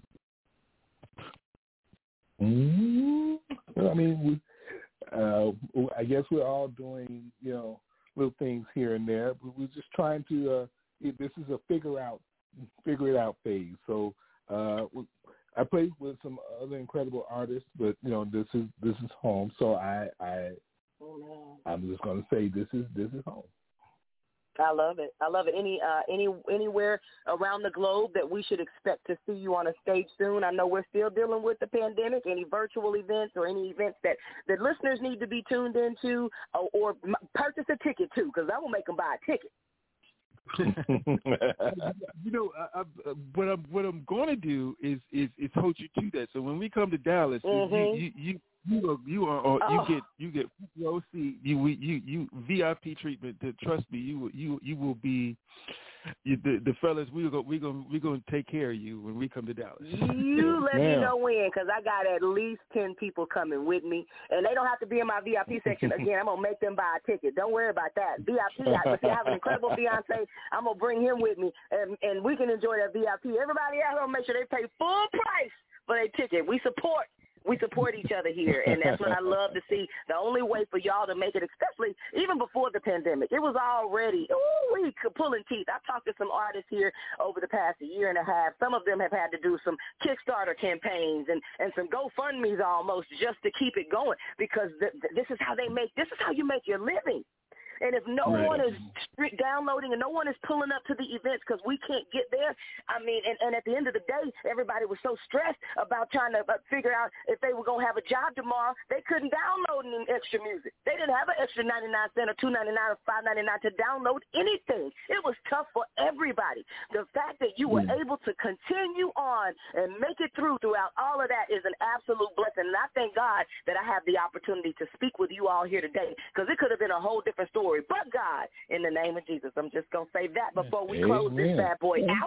I mean, I guess we're all doing, little things here and there, but we're just trying to, this is a figure it out phase. So I played with some other incredible artists, but this is home. So I'm just going to say this is home. I love it. I love it. Anywhere around the globe that we should expect to see you on a stage soon? I know we're still dealing with the pandemic. Any virtual events or any events that listeners need to be tuned into or purchase a ticket to, because I will make them buy a ticket. What I'm going to do is hold you to that. So when we come to Dallas, you get row seat, you VIP treatment. Trust me, you will be the fellas. We're gonna take care of you when we come to Dallas. You let me know when, because I got at least 10 people coming with me, and they don't have to be in my VIP section. Again, I'm gonna make them buy a ticket. Don't worry about that. VIP, if you have an incredible fiance, I'm gonna bring him with me, and we can enjoy that VIP. Everybody else, I'm gonna make sure they pay full price for their ticket. We support each other here, and that's what I love to see. The only way for y'all to make it, especially even before the pandemic, it was already pulling teeth. I've talked to some artists here over the past year and a half. Some of them have had to do some Kickstarter campaigns and some GoFundMes almost just to keep it going, because this is how you make your living. And if no one is downloading and no one is pulling up to the events because we can't get there, I mean, and at the end of the day, everybody was so stressed about trying to figure out if they were going to have a job tomorrow, they couldn't download any extra music. They didn't have an extra 99 cents or $2.99 or $5.99 to download anything. It was tough for everybody. The fact that you were able to continue on and make it throughout all of that is an absolute blessing. And I thank God that I have the opportunity to speak with you all here today, because it could have been a whole different story. But God, in the name of Jesus, I'm just going to say that before we close this bad boy out.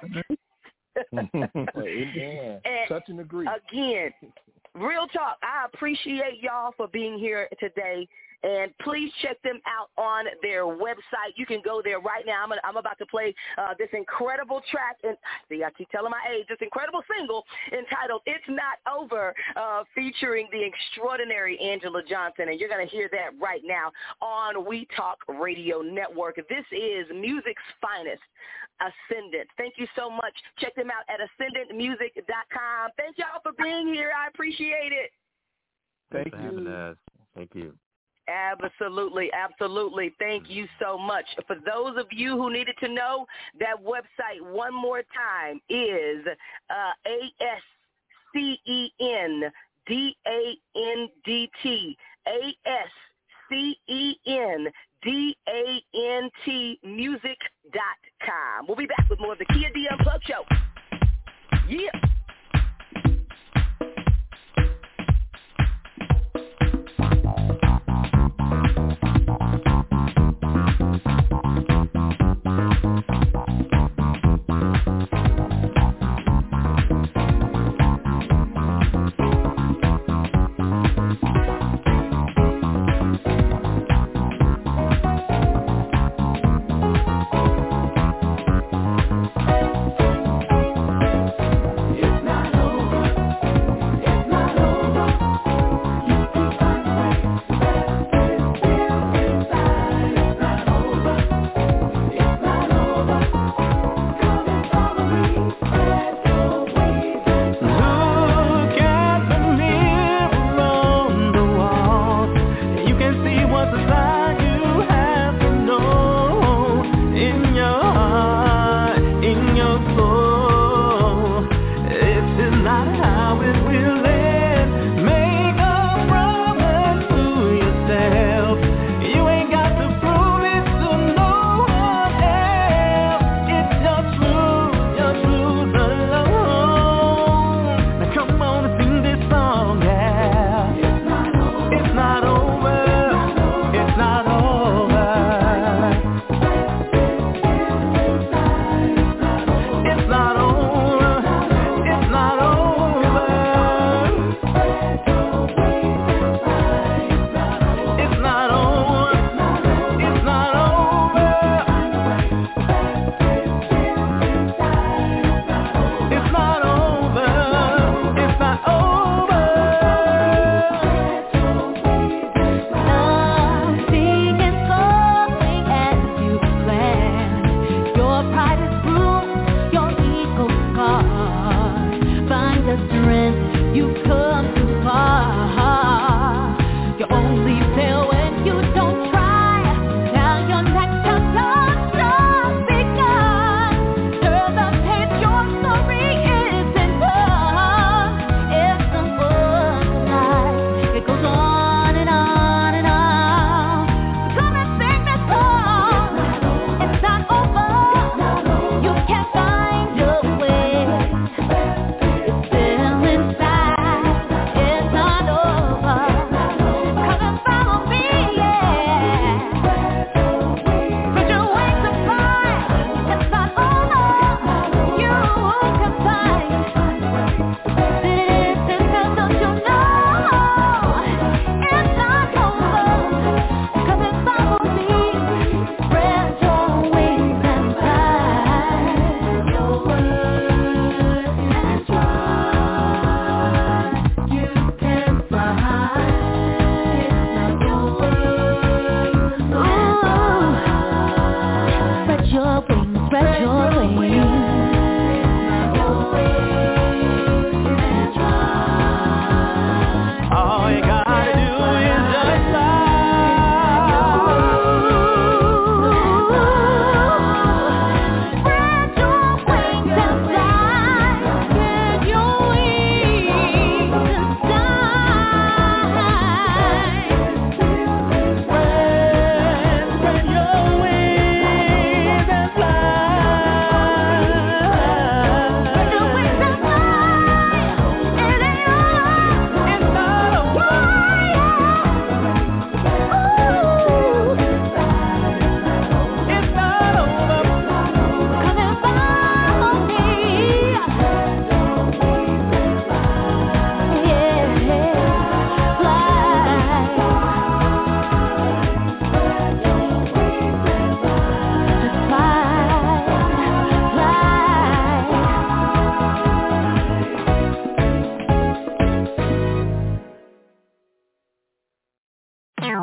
Amen. Touch and agree. Again, real talk, I appreciate y'all for being here today. And please check them out on their website. You can go there right now. I'm about to play this incredible track. And see, I keep telling my age. This incredible single entitled "It's Not Over," featuring the extraordinary Angela Johnson. And you're going to hear that right now on We Talk Radio Network. This is music's finest, Ascendant. Thank you so much. Check them out at ascendantmusic.com. Thank y'all for being here. I appreciate it. Thanks for having us. Thank you. Absolutely, absolutely. Thank you so much. For those of you who needed to know, that website one more time is ASCENDANDT, ASCENDANT music.com. We'll be back with more of the Kia D Unplugged show. Yeah.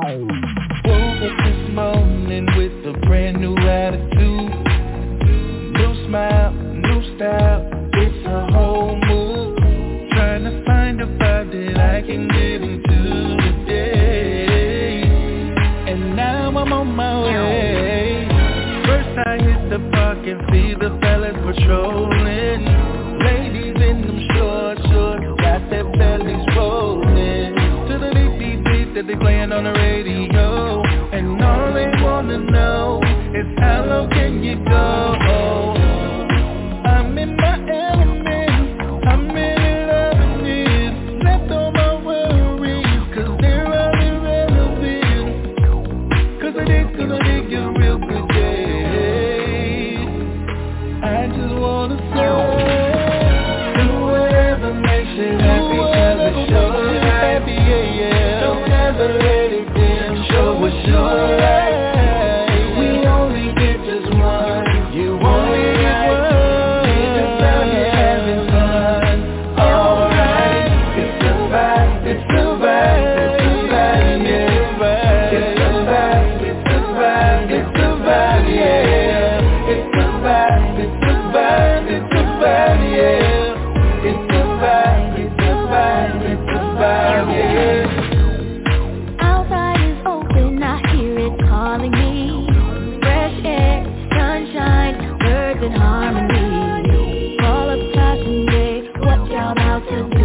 Woke up this morning with a brand new attitude. New smile, new style, it's a whole mood. Trying to find a vibe that I can get into today. And now I'm on my way. First I hit the park and see the fellas patrolling. Ladies in them short shorts, got their bellies rolling. To the beat that they playing on the radio. And all they wanna know is how low can you go? I'm in my element, I'm really loving it. Left all my worries, cause they're all irrelevant. Cause I dig a real good day. I just wanna say, do whatever makes you happy, cause it's sure happy, yeah. Don't ever let it dim, show us your light. We only get just one, you only get one. It's just out here having fun, alright. It's the vibe, it's the vibe, it's the vibe, yeah. It's the vibe, it's the vibe, it's the vibe, yeah. It's the vibe, it's the vibe, it's the vibe, yeah. It's the vibe, it's the vibe, it's the vibe, yeah. Outside is open, I hear it calling me. Fresh air, sunshine, birds in harmony. Call up Tyson Day, what y'all about to do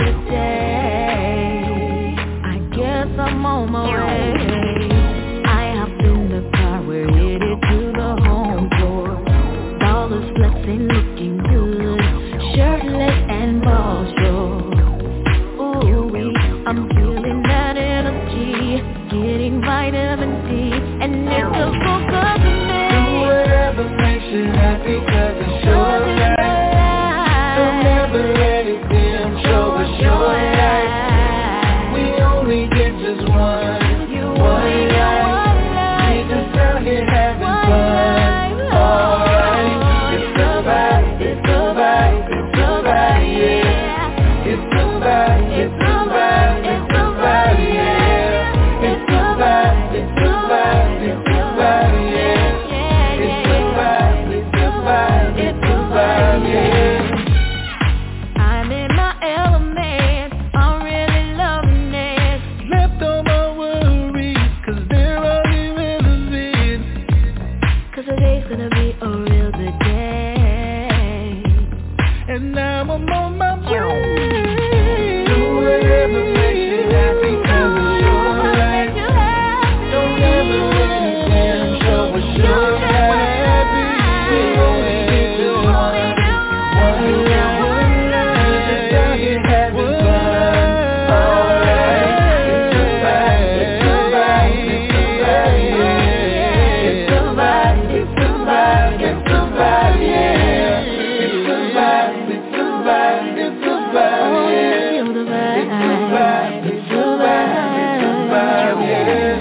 today? I guess I'm on my way. I hopped in the car, we're headed to the home floor. Dollars flexing, looking good, shirtless and ball short. Ooh, I'm feeling that energy, getting vitamin D, and it's the book of me. Do whatever makes you happy, cause it's your life. Don't ever let it dim, show us your light. We only get just one life. We just out here having fun, alright. It's the vibe, it's the vibe, it's the vibe, yeah. It's the vibe, it's the vibe, it's the vibe, yeah. It's the vibe, it's the vibe, it's the vibe, yeah. It's the vibe, it's the vibe, it's the vibe, yeah. I'm in my element, I'm really loving it. Left all my worries, cause they're all irrelevant. Cause today's gonna be a real good day. And now I'm on my way. Do whatever makes you happy, cause it's your life. Don't ever let it dim, show us your happy. We only get just one life. We just out here having fun, alright. It's the vibe, it's the vibe, it's the vibe, yeah. It's the vibe, it's the vibe, it's the vibe, yeah. It's the vibe, it's the vibe, it's the vibe, yeah. Feel the vibe, It's the vibe, it's the vibe, it's the vibe, yeah.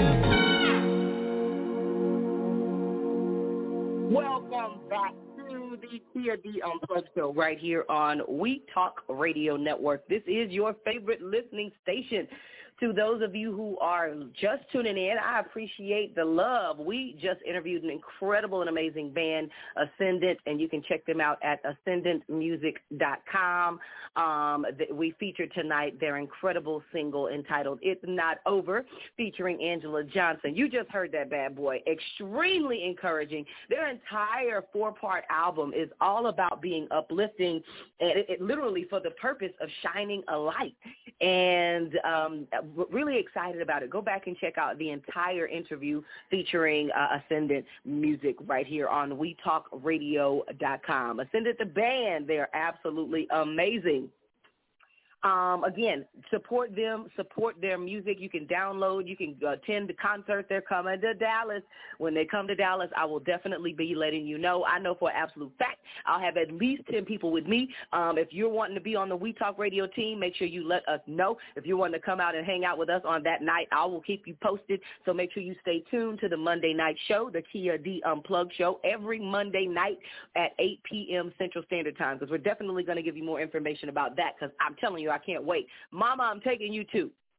Welcome back to the Tia D Unplugged Show right here on We Talk Radio Network. This is your favorite listening station. To those of you who are just tuning in, I appreciate the love. We just interviewed an incredible and amazing band, Ascendant, and you can check them out at ascendantmusic.com. We featured tonight their incredible single entitled It's Not Over, featuring Angela Johnson. You just heard that bad boy. Extremely encouraging. Their entire 4-part album is all about being uplifting, and it literally for the purpose of shining a light. And really excited about it. Go back and check out the entire interview featuring Ascendant Music right here on WeTalkRadio.com. Ascendant the band, they're absolutely amazing. Again, support them, support their music. You can download, you can attend the concert. They're coming to Dallas. When they come to Dallas, I will definitely be letting you know. I know for an absolute fact I'll have at least 10 people with me. If you're wanting to be on the We Talk Radio team, make sure you let us know. If you're wanting to come out and hang out with us on that night, I will keep you posted. So make sure you stay tuned to the Monday night show, the Tia D Unplugged show, every Monday night at 8 p.m. Central Standard Time, because we're definitely going to give you more information about that, because I'm telling you, I can't wait. Mama, I'm taking you too.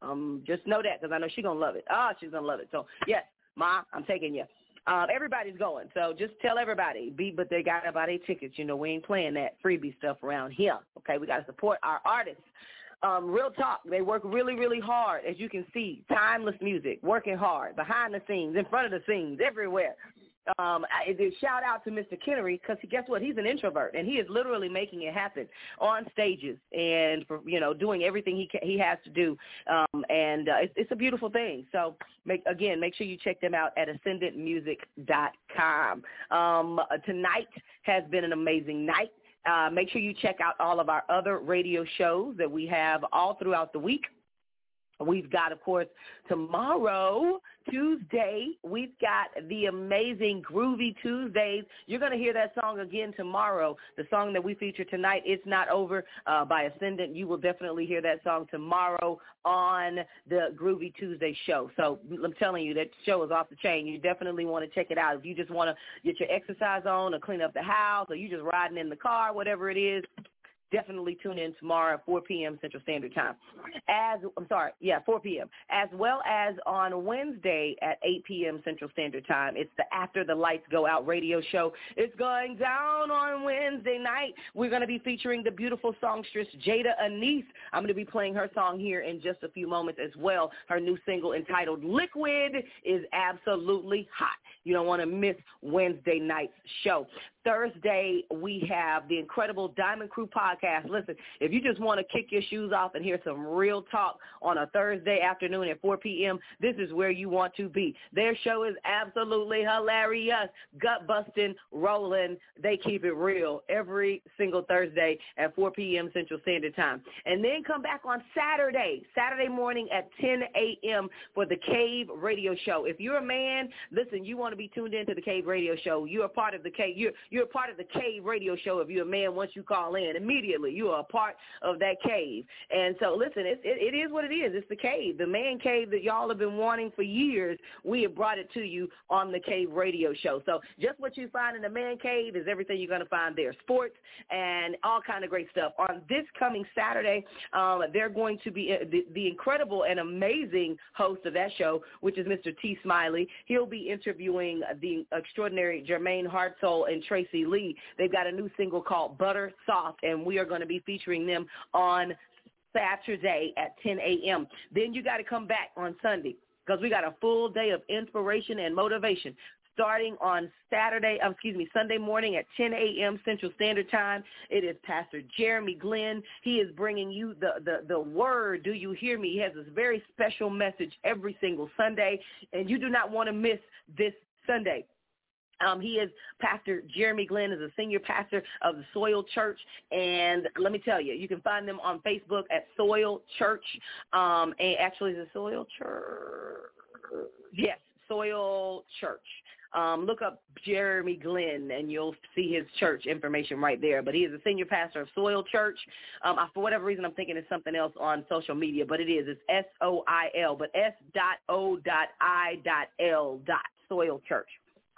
Just know that because I know she's going to love it. Oh, she's going to love it. So, yes, Ma, I'm taking you. Everybody's going, so just tell everybody. But they got to buy their tickets. You know, we ain't playing that freebie stuff around here, okay? We got to support our artists. Real talk, they work really, really hard, as you can see. Timeless music, working hard, behind the scenes, in front of the scenes, everywhere. Shout out to Mr. Kennery because guess what? He's an introvert, and he is literally making it happen on stages and doing everything he has to do. It's a beautiful thing. So make sure you check them out at ascendantmusic.com. Tonight has been an amazing night. Make sure you check out all of our other radio shows that we have all throughout the week. We've got, of course, tomorrow, Tuesday, we've got the amazing Groovy Tuesdays. You're going to hear that song again tomorrow. The song that we feature tonight, It's Not Over, by Ascendant. You will definitely hear that song tomorrow on the Groovy Tuesday show. So I'm telling you, that show is off the chain. You definitely want to check it out. If you just want to get your exercise on or clean up the house or you just riding in the car, whatever it is, definitely tune in tomorrow at 4 p.m. Central Standard Time. 4 p.m. As well as on Wednesday at 8 p.m. Central Standard Time. It's the After the Lights Go Out radio show. It's going down on Wednesday night. We're going to be featuring the beautiful songstress Jada Anise. I'm going to be playing her song here in just a few moments as well. Her new single entitled Liquid is absolutely hot. You don't want to miss Wednesday night's show. Thursday, we have the incredible Diamond Crew podcast. Listen, if you just want to kick your shoes off and hear some real talk on a Thursday afternoon at 4 p.m., this is where you want to be. Their show is absolutely hilarious, gut-busting, rolling. They keep it real every single Thursday at 4 p.m. Central Standard Time. And then come back on Saturday morning at 10 a.m. for the Cave Radio Show. If you're a man, listen, you want to be tuned into the Cave Radio Show. You're a part of the Cave. You're a part of the Cave Radio Show. If you're a man, once you call in, immediately you are a part of that cave. And so, listen, it is what it is. It's the cave, the man cave that y'all have been wanting for years. We have brought it to you on the Cave Radio Show. So just what you find in the man cave is everything you're going to find there. Sports and all kind of great stuff. On this coming Saturday, they're going to be the incredible and amazing host of that show, which is Mr. T. Smiley. He'll be interviewing the extraordinary Jermaine Hartzell and Tracy Lee. They've got a new single called Butter Soft, and we are going to be featuring them on Saturday at 10 a.m. Then you got to come back on Sunday because we got a full day of inspiration and motivation. Starting on Sunday morning at 10 a.m. Central Standard Time, it is Pastor Jeremy Glenn. He is bringing you the word, Do You Hear Me? He has this very special message every single Sunday, and you do not want to miss this Sunday. He is Pastor Jeremy Glenn, is a senior pastor of the Soil Church, and let me tell you, you can find them on Facebook at Soil Church. And actually, is it Soil Church? Yes, Soil Church. Look up Jeremy Glenn, and you'll see his church information right there. But he is a senior pastor of Soil Church. For whatever reason, I'm thinking it's something else on social media, but it is. It's S-O-I-L, but S.O.I.L. Soil Church.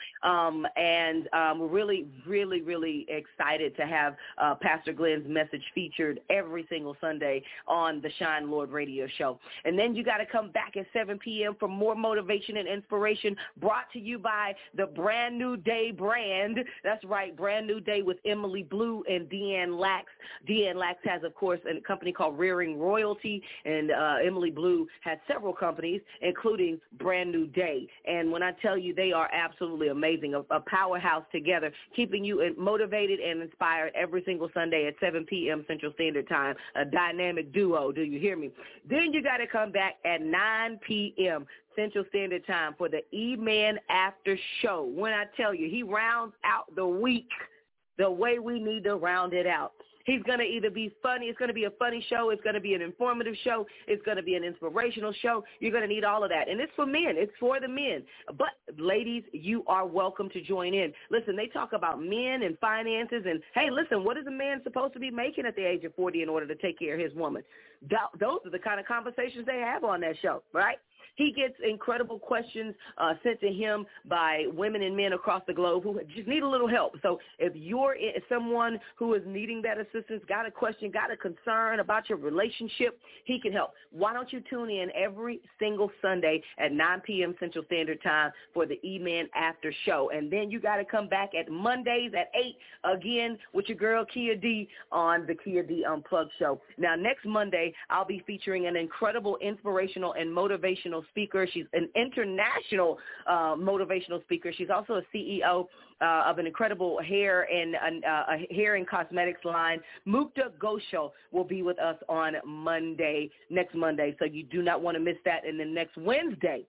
We're really, really, really excited to have Pastor Glenn's message featured every single Sunday on the Shine Lord Radio Show. And then you got to come back at 7 p.m. for more motivation and inspiration brought to you by the Brand New Day brand. That's right, Brand New Day with Emily Blue and Deanne Lax. Deanne Lax has, of course, a company called Rearing Royalty, and Emily Blue has several companies, including Brand New Day. And when I tell you, they are absolutely amazing, a powerhouse together, keeping you motivated and inspired every single Sunday at 7 p.m. Central Standard Time, a dynamic duo, do you hear me? Then you got to come back at 9 p.m. Central Standard Time for the E-Man After Show. When I tell you, he rounds out the week the way we need to round it out. He's going to either be funny, it's going to be a funny show, it's going to be an informative show, it's going to be an inspirational show. You're going to need all of that. And it's for men. It's for the men. But, ladies, you are welcome to join in. Listen, they talk about men and finances. And, hey, listen, what is a man supposed to be making at the age of 40 in order to take care of his woman? Those are the kind of conversations they have on that show, right? He gets incredible questions sent to him by women and men across the globe who just need a little help. So if you're someone who is needing that assistance, got a question, got a concern about your relationship, he can help. Why don't you tune in every single Sunday at 9 p.m. Central Standard Time for the E-Man After Show. And then you got to come back at Mondays at 8 again with your girl Kia D on the Kia D Unplugged Show. Now, next Monday, I'll be featuring an incredible inspirational and motivational speaker. She's an international motivational speaker. She's also a CEO of an incredible hair and cosmetics line. Mukta Ghoshal will be with us on next Monday, so you do not want to miss that. And then next Wednesday,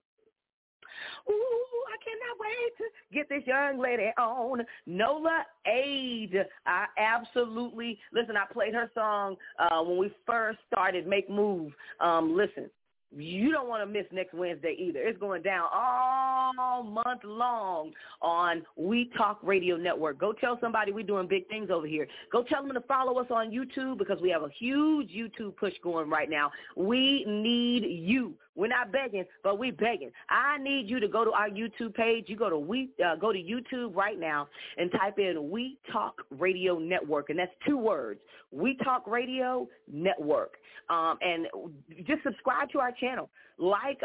I cannot wait to get this young lady on, Nola Aid. I played her song when we first started Make Move. Listen, you don't want to miss next Wednesday either. It's going down all month long on We Talk Radio Network. Go tell somebody we're doing big things over here. Go tell them to follow us on YouTube because we have a huge YouTube push going right now. We need you. We're not begging, but we're begging. I need you to go to our YouTube page. You go to YouTube right now and type in We Talk Radio Network, and that's 2 words, We Talk Radio Network. And just subscribe to our channel, like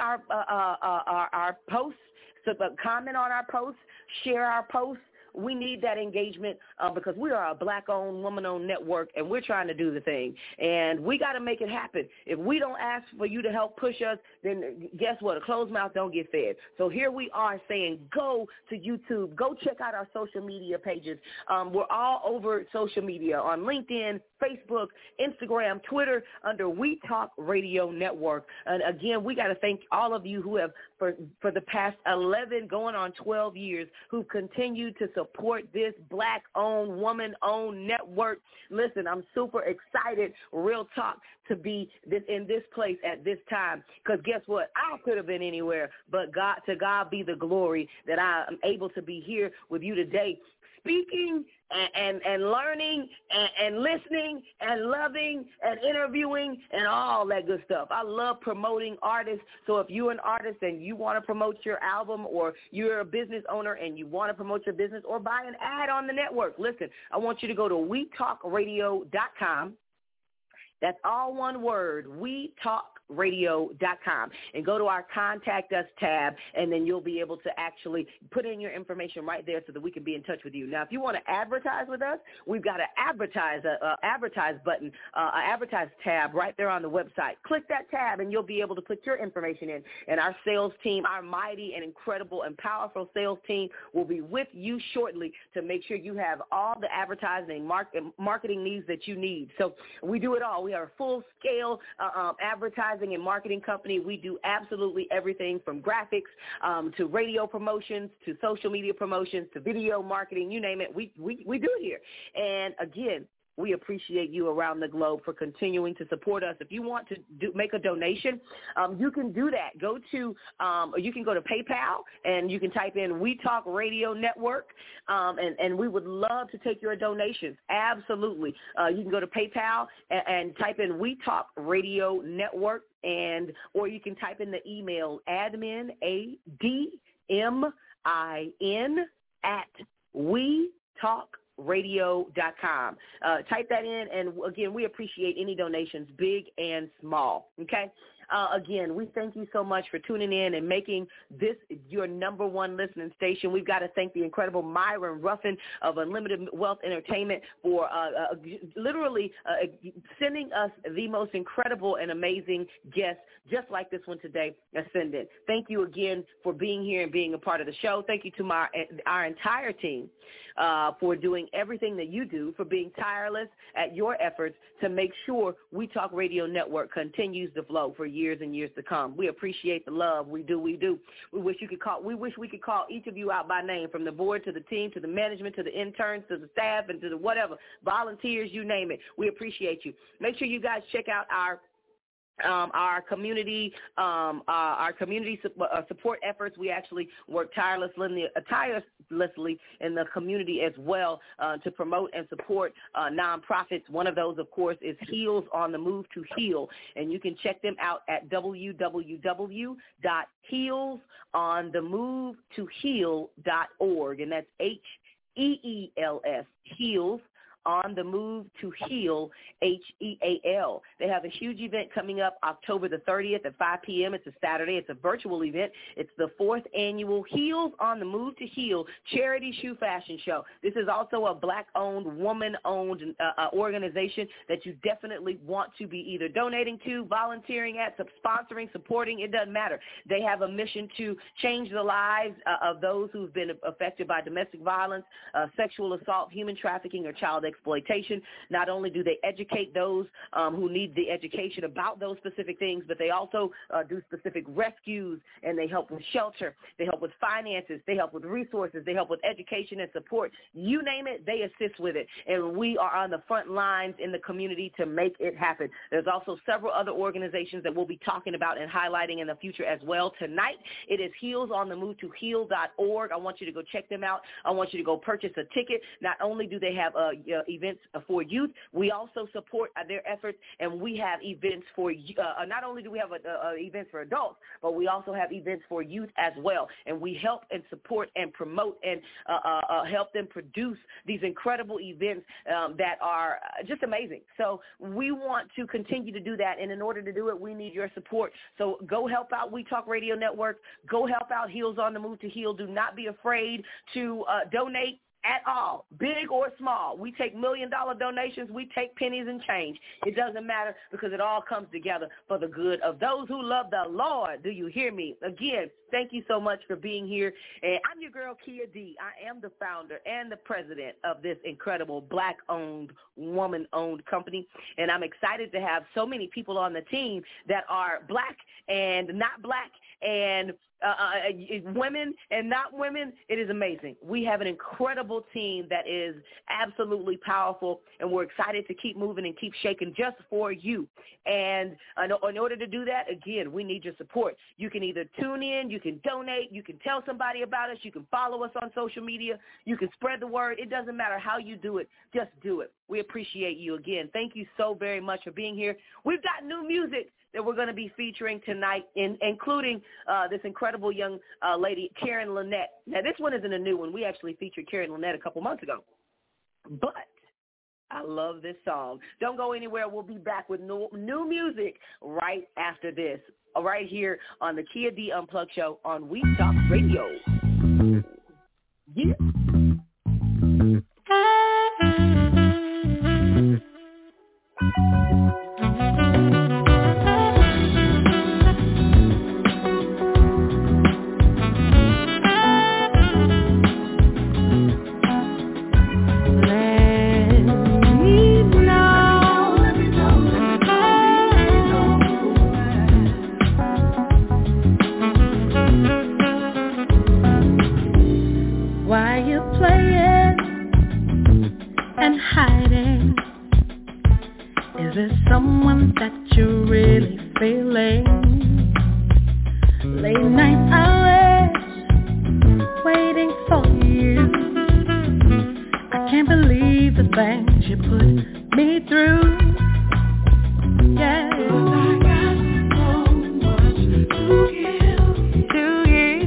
our posts, comment on our posts, share our posts. We need that engagement because we are a black-owned, woman-owned network, and we're trying to do the thing. And we got to make it happen. If we don't ask for you to help push us, then guess what? A closed mouth don't get fed. So here we are saying go to YouTube. Go check out our social media pages. We're all over social media on LinkedIn, Facebook, Instagram, Twitter under We Talk Radio Network. And, again, we got to thank all of you who have, for the past 11 going on 12 years, who continue to support this black-owned, woman-owned network. Listen, I'm super excited, real talk, to be in this place at this time because guess what? I could have been anywhere, but to God be the glory that I am able to be here with you today, speaking and learning and listening and loving and interviewing and all that good stuff. I love promoting artists. So if you're an artist and you want to promote your album, or you're a business owner and you want to promote your business or buy an ad on the network, listen, I want you to go to wetalkradio.com. That's all one word, wetalkradio.com, and go to our Contact Us tab, and then you'll be able to actually put in your information right there so that we can be in touch with you. Now, if you want to advertise with us, we've got an advertise button, an advertise tab right there on the website. Click that tab, and you'll be able to put your information in, and our sales team, our mighty and incredible and powerful sales team, will be with you shortly to make sure you have all the advertising and marketing needs that you need. So we do it all. We are a full-scale advertising and marketing company. We do absolutely everything from graphics to radio promotions to social media promotions to video marketing, you name it. We do it here. And, again, we appreciate you around the globe for continuing to support us. If you want to make a donation, you can do that. You can go to PayPal, and you can type in We Talk Radio Network, and we would love to take your donations. Absolutely. You can go to PayPal and type in We Talk Radio Network, or you can type in the email admin, ADMIN, at wetalkradio.com. Type that in, and again, we appreciate any donations, big and small. Okay. Again, we thank you so much for tuning in and making this your number one listening station. We've got to thank the incredible Myron Ruffin of Unlimited Wealth Entertainment for literally sending us the most incredible and amazing guests, just like this one today, Ascendant. Thank you again for being here and being a part of the show. Thank you to our entire team for doing everything that you do, for being tireless at your efforts to make sure We Talk Radio Network continues to flow for years and years to come. We appreciate the love. We do. We wish we could call each of you out by name, from the board to the team to the management to the interns to the staff and to the whatever, volunteers, you name it. We appreciate you. Make sure you guys check out our our community support efforts. We actually work tirelessly in the community as well to promote and support nonprofits. One of those, of course, is Heals on the Move to Heal, and you can check them out at www.healsonthemovetoheal.org, and that's HEELS, Heals on the Move to Heal, HEAL. They have a huge event coming up October the 30th at 5 p.m. It's a Saturday. It's a virtual event. It's the 4th annual Heals on the Move to Heal charity shoe fashion show. This is also a Black-owned, woman-owned organization that you definitely want to be either donating to, volunteering at, sponsoring, supporting. It doesn't matter. They have a mission to change the lives of those who've been affected by domestic violence, sexual assault, human trafficking, or child exploitation. Not only do they educate those who need the education about those specific things, but they also do specific rescues, and they help with shelter, they help with finances, they help with resources, they help with education and support. You name it, they assist with it, and we are on the front lines in the community to make it happen. There's also several other organizations that we'll be talking about and highlighting in the future as well. Tonight, it is healsonthemovetoheal.org. I want you to go check them out. I want you to go purchase a ticket. Not only do they have events for youth, we also support their efforts, and we have events for not only do we have events for adults, but we also have events for youth as well, and we help and support and promote and help them produce these incredible events that are just amazing. So we want to continue to do that, and in order to do it, we need your support. So go help out We Talk Radio Network. Go help out Heals on the Move to Heal. Do not be afraid to donate at all, big or small. We take $1 million donations. We take pennies and change. It doesn't matter, because it all comes together for the good of those who love the Lord. Do you hear me? Again, thank you so much for being here. And I'm your girl, Kia D. I am the founder and the president of this incredible Black-owned, woman-owned company. And I'm excited to have so many people on the team that are Black and not Black, and women and not women. It is amazing. We have an incredible team that is absolutely powerful, and we're excited to keep moving and keep shaking just for you. And in order to do that, again, we need your support. You can either tune in, you can donate, you can tell somebody about us, you can follow us on social media, you can spread the word. It doesn't matter how you do it. Just do it. We appreciate you. Again, thank you so very much for being here. We've got new music that we're going to be featuring tonight, including this incredible young lady, Karen Lynette. Now, this one isn't a new one. We actually featured Karen Lynette a couple months ago. But I love this song. Don't go anywhere. We'll be back with new music right after this, right here on the Kia D Unplugged Show on We Talk Radio. Yeah. Hiding? Is there someone that you're really feeling? Late night hours waiting for you. I can't believe the things you put me through. Yeah, I got so much to give to you.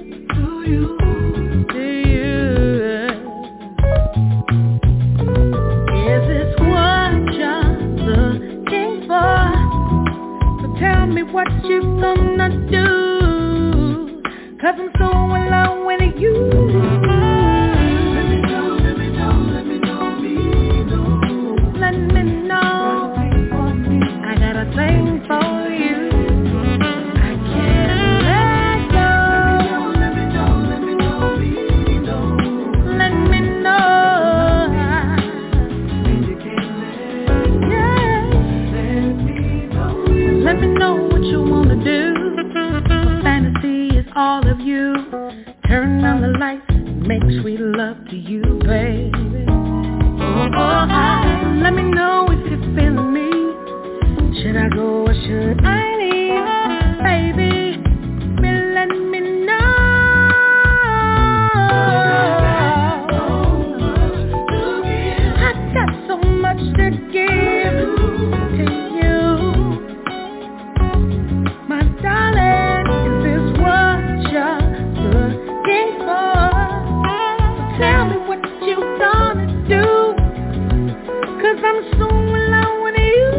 Tell me what you gonna do, 'cause I'm so in love with you. Let me know, let me know, let me know, let me know. I got a thing for you. I can't let go. Let me know, let me know, let me know. Let me know what you wanna do. My fantasy is all of you. Turn on the lights, make sweet love to you, baby. Oh, let me know if you're feeling me. Should I go or should I leave? Baby, let me know. I got so much to give to you, my darling. Is this what you're looking for? Tell me what you gonna do, 'cause I'm so in love with you.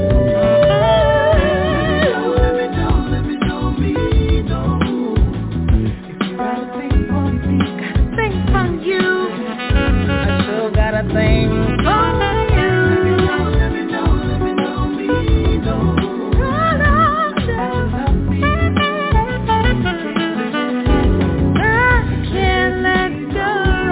Let me know, me know. If you got a thing for me, got a thing for you. I still got a thing for you. Let me know, me know. I can't let go.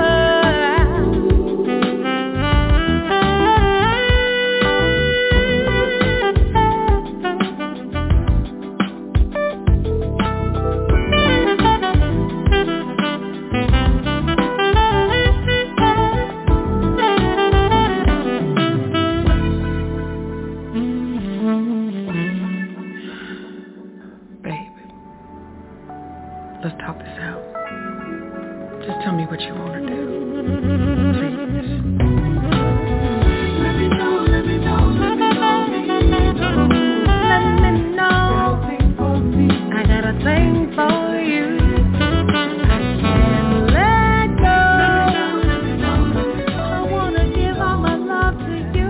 Let's talk this out. Just tell me what you want to do. Please. Let me know. Let me know. I got a thing for you. I can't let go. I want to give all my love to you.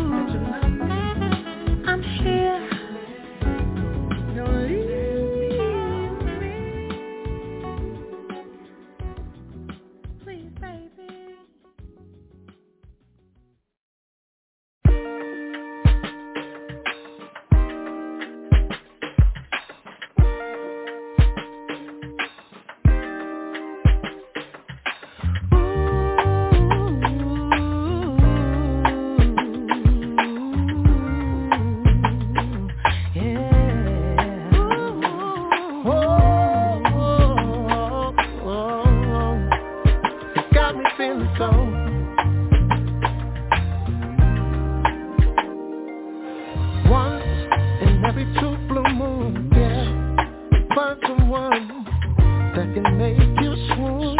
I'm here. Don't leave me. Please, baby. Got me feeling so. Once in every two blue moon, yeah, find someone that can make you swoon.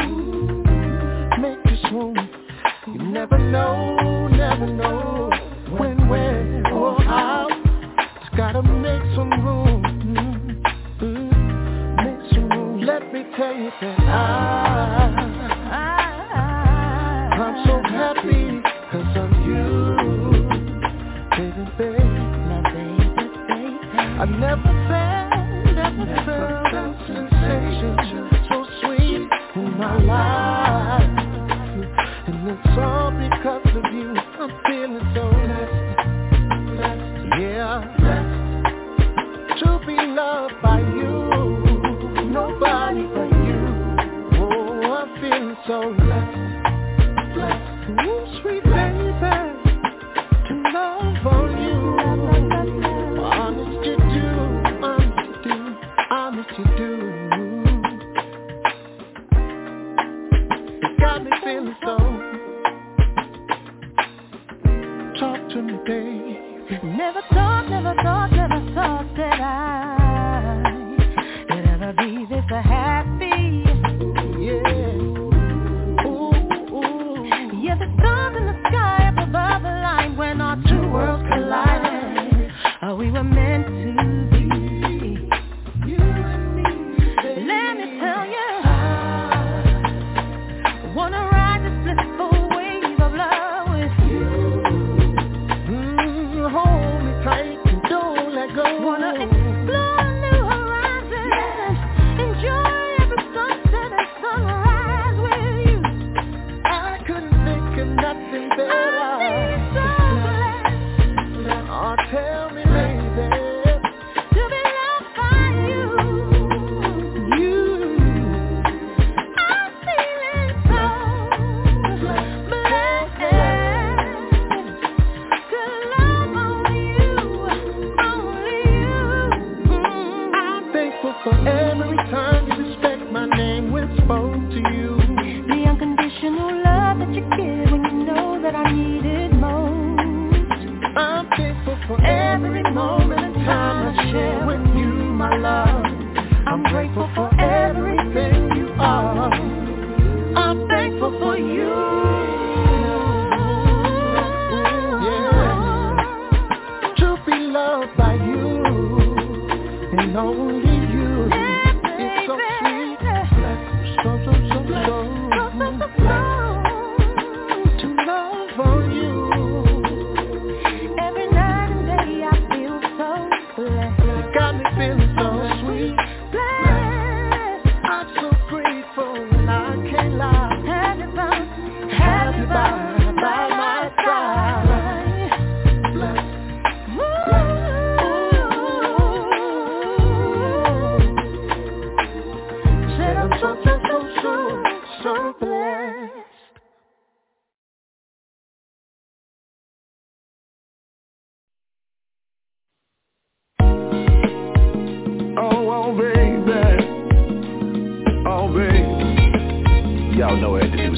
You never know when, where, or how. Just gotta make some room. Make some room. Let me tell you that I'm so happy 'cause of you, baby. I never felt a sensation so sweet in my life, and it's all because of you. I'm feeling so blessed, yeah, to be loved by you, nobody but you. Oh, I'm feeling so blessed. Ooh, sweet baby, to love on you. Honest you do. You got me feeling so. Talk to me, baby. Never thought that I'd ever be this happy. Yeah. Yeah, the stars in the sky up above the line when our two worlds collided. We were meant to be, you and me. Let me tell you, I wanna ride this blissful wave of love with you. Hold me tight and don't let go. Wanna explore new horizons, enjoy every sunset and sunrise with you. I couldn't think of nothing better. I'm so blessed. Oh, tell me, baby, to be loved by you. I'm feeling so blessed to love only you, only you. I'm thankful for every time you respect my name when spoke to you. The unconditional love that you give when you know that I need it most. I'm thankful for every moment in time.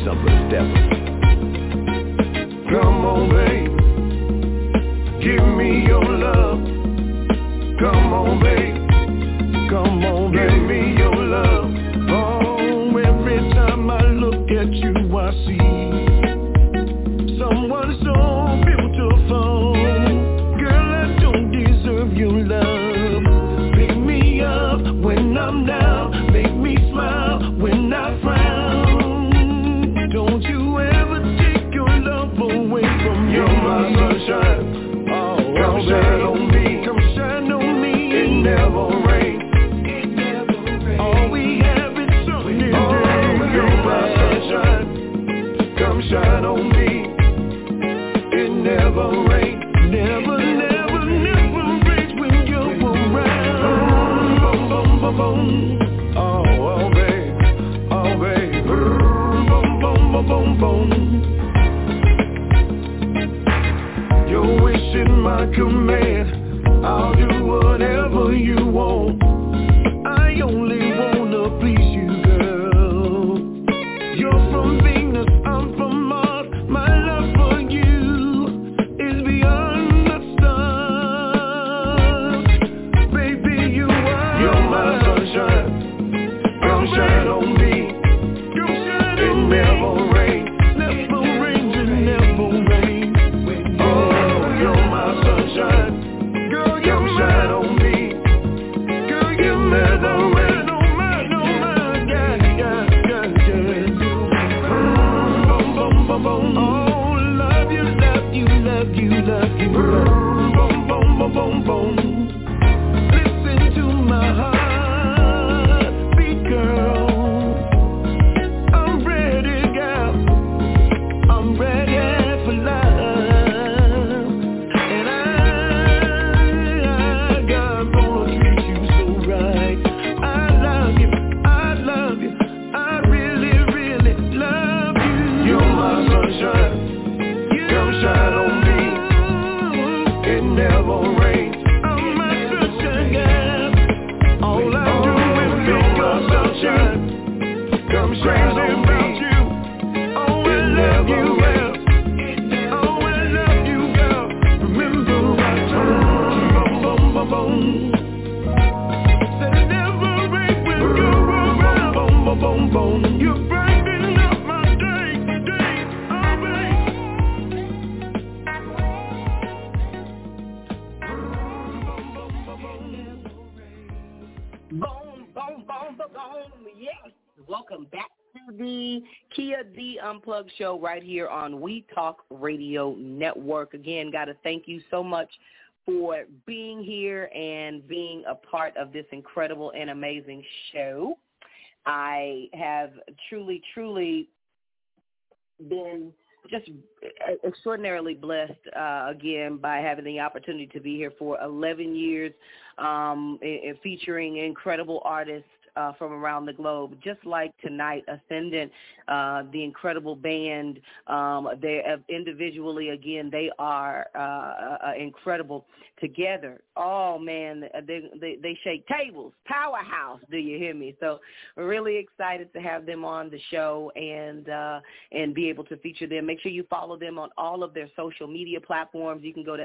something for the steppers. Come on, babe, give me your love. Come on, babe, come on, babe, give me your love. Oh, every time I look at you, I see someone so beautiful. Girl, I don't deserve your love. Pick me up when I'm down, make me smile when I frown. Don't you ever take your love away from me. You're my sunshine. Oh, come shine on me. Come shine on me. It never rains. It never rains. All we have is sunny days. Oh, you're my sunshine. Come shine on me. It never rains. Never, never, never rains when you're around. Boom, boom, boom, boom. Oh, oh, babe. Oh, babe. Boom, boom, boom, boom, boom. Your wish is my command. I'll do whatever you want. I only wanna please you, girl. You're from Venus, I'm from Mars. My love for you is beyond the stars. Baby, you are. You're my sunshine. Come shine on me. Come shine on me. It never rains. Never rains, it never rains. Oh, you're my sunshine. Girl, come shine on me. Girl, you never rain. No, my, yeah, yeah, yeah, yeah. Boom, boom, boom, boom. Oh, love you, love you, love you, love you. Boom, boom, boom, boom, boom. Listen to my heart beat, girl. I'm ready, girl. I'm ready for love. And God, gonna treat you so right. I love you, I love you. I really, really love you. You're my sunshine. Come shine on me. It never rains. I'm my sunshine, girl. All I do is think of sunshine. Come shine on me. Oh, I love you, girl. Oh, I love you, girl. Remember I told you, boom, boom, boom. Said it never rains when you're around. Boom, boom, boom, boom. You're brightening up my day, oh, babe. Boom, boom, boom, boom, boom. Yes. Welcome back to the Kia D Unplugged show right here on We Talk Radio Network. Again, got to thank you so much for being here and being a part of this incredible and amazing show. I have truly, truly been just extraordinarily blessed, again, by having the opportunity to be here for 11 years, featuring incredible artists from around the globe, just like tonight, Ascendant, the incredible band. They individually, again, they are incredible together. Oh man, they shake tables. Powerhouse, do you hear me? So we're really excited to have them on the show and be able to feature them. Make sure you follow them on all of their social media platforms. You can go to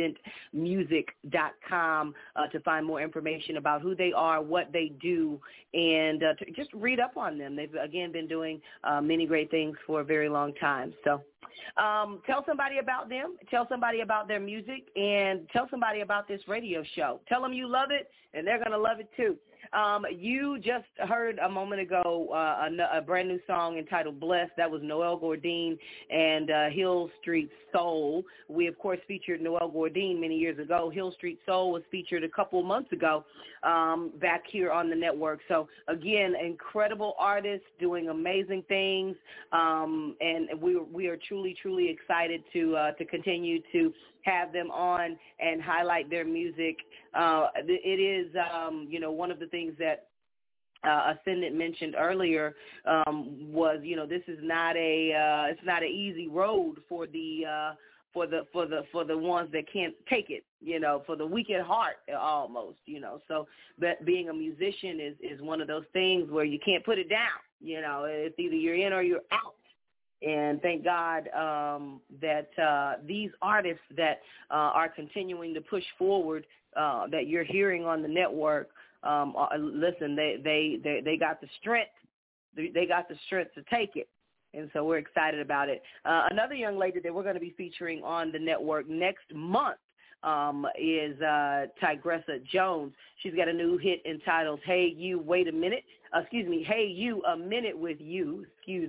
ascendantmusic.com to find more information about who they are, what they do, and to just read up on them. They've, again, been doing many great things for a very long time. So tell somebody about them, tell somebody about their music, and tell somebody about this radio show. Tell them you love it, and they're going to love it too. You just heard a moment ago a brand new song entitled Blessed. That was Noel Gourdin and Hill Street Soul. We, of course, featured Noel Gourdin many years ago. Hill Street Soul was featured a couple months ago back here on the network. So, again, incredible artists doing amazing things, and we are truly, truly excited to continue to have them on and highlight their music. It is, one of the things that Ascendant mentioned earlier was, this is not it's not an easy road for the ones that can't take it, for the weak at heart almost, So that being a musician is one of those things where you can't put it down, it's either you're in or you're out. And thank God that these artists that are continuing to push forward that you're hearing on the network, listen, they got the strength. They got the strength to take it. And so we're excited about it. Another young lady that we're going to be featuring on the network next month is Tigressa Jones. She's got a new hit entitled Hey You, Wait a Minute. Hey You, A Minute With You,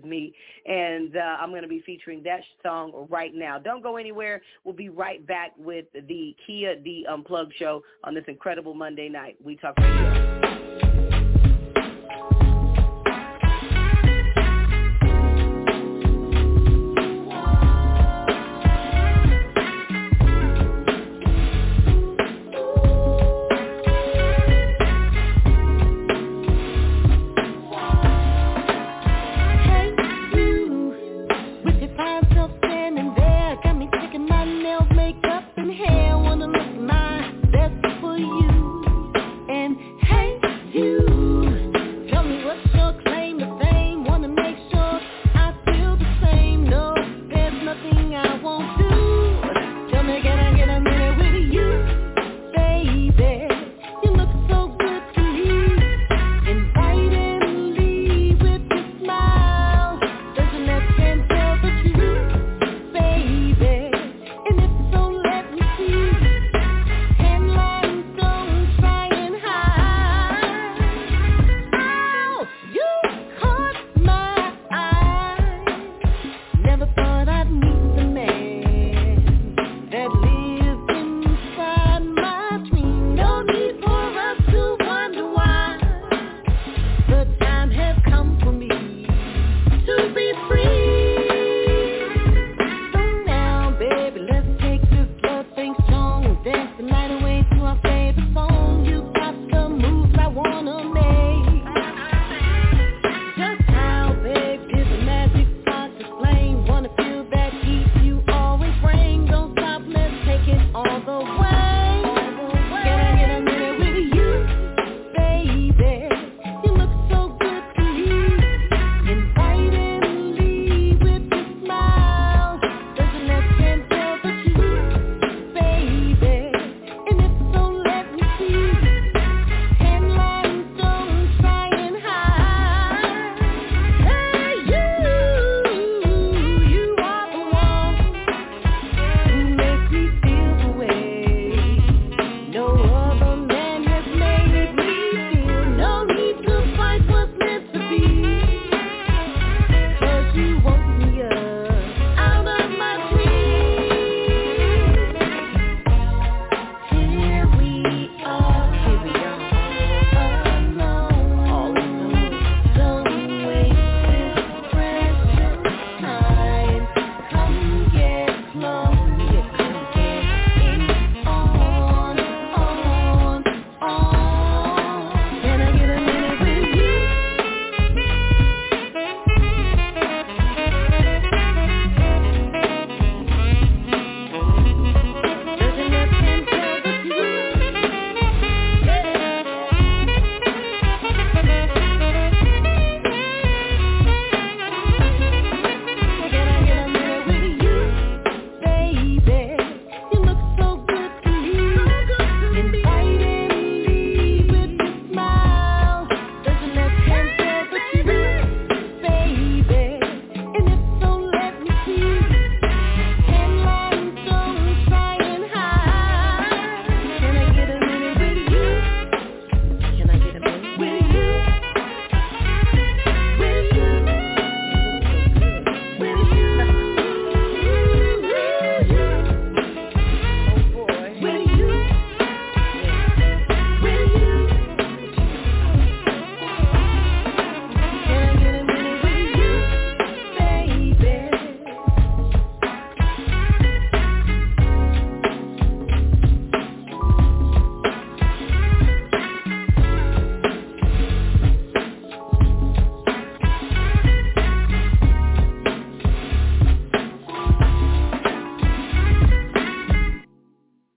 and I'm going to be featuring that song right now. Don't go anywhere. We'll be right back with the Kia D Unplugged show on this incredible Monday night. We Talk Radio.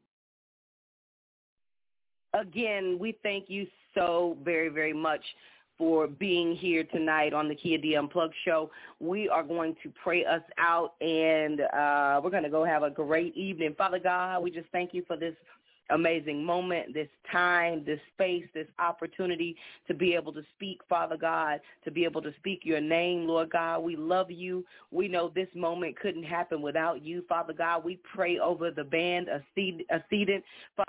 Again, we thank you so very, very much for being here tonight on the Kia D Unplugged show. We are going to pray us out, and we're going to go have a great evening. Father God, we just thank you for this amazing moment, this time, this space, this opportunity to be able to speak, Father God, to be able to speak your name, Lord God. We love you. We know this moment couldn't happen without you, Father God. We pray over the band, Ascendant,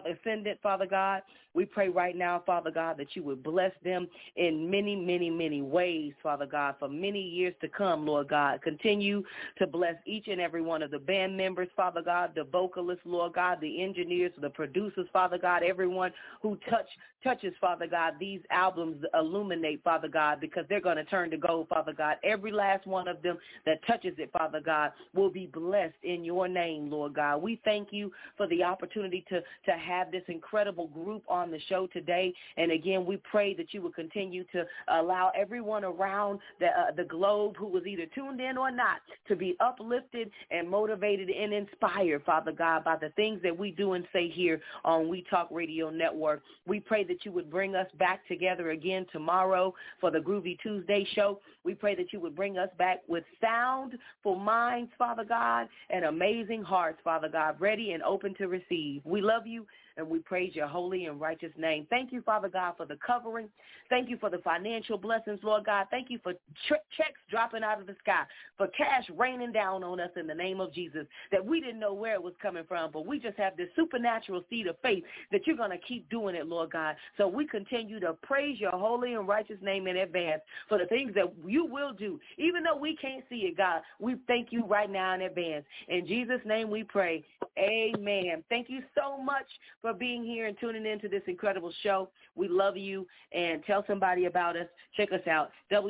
Father God. We pray right now, Father God, that you would bless them in many, many, many ways, Father God, for many years to come, Lord God. Continue to bless each and every one of the band members, Father God, the vocalists, Lord God, the engineers, the producers, Father God, everyone who touches, Father God, these albums illuminate, Father God, because they're going to turn to gold, Father God. Every last one of them that touches it, Father God, will be blessed in your name, Lord God. We thank you for the opportunity to have this incredible group on the show today. And again, we pray that you would continue to allow everyone around the globe who was either tuned in or not to be uplifted and motivated and inspired, Father God, by the things that we do and say here on We Talk Radio Network. We pray that you would bring us back together again tomorrow for the Groovy Tuesday show. We pray that you would bring us back with soundful minds, Father God, and amazing hearts, Father God, ready and open to receive. We love you, and we praise your holy and righteous name. Thank you, Father God, for the covering. Thank you for the financial blessings, Lord God. Thank you for checks dropping out of the sky, for cash raining down on us in the name of Jesus, that we didn't know where it was coming from, but we just have this supernatural seed of faith that you're going to keep doing it, Lord God. So we continue to praise your holy and righteous name in advance for the things that you will do. Even though we can't see it, God, we thank you right now in advance. In Jesus' name we pray. Amen. Thank you so much for being here and tuning into this incredible show. We love you, and tell somebody about us. Check us out,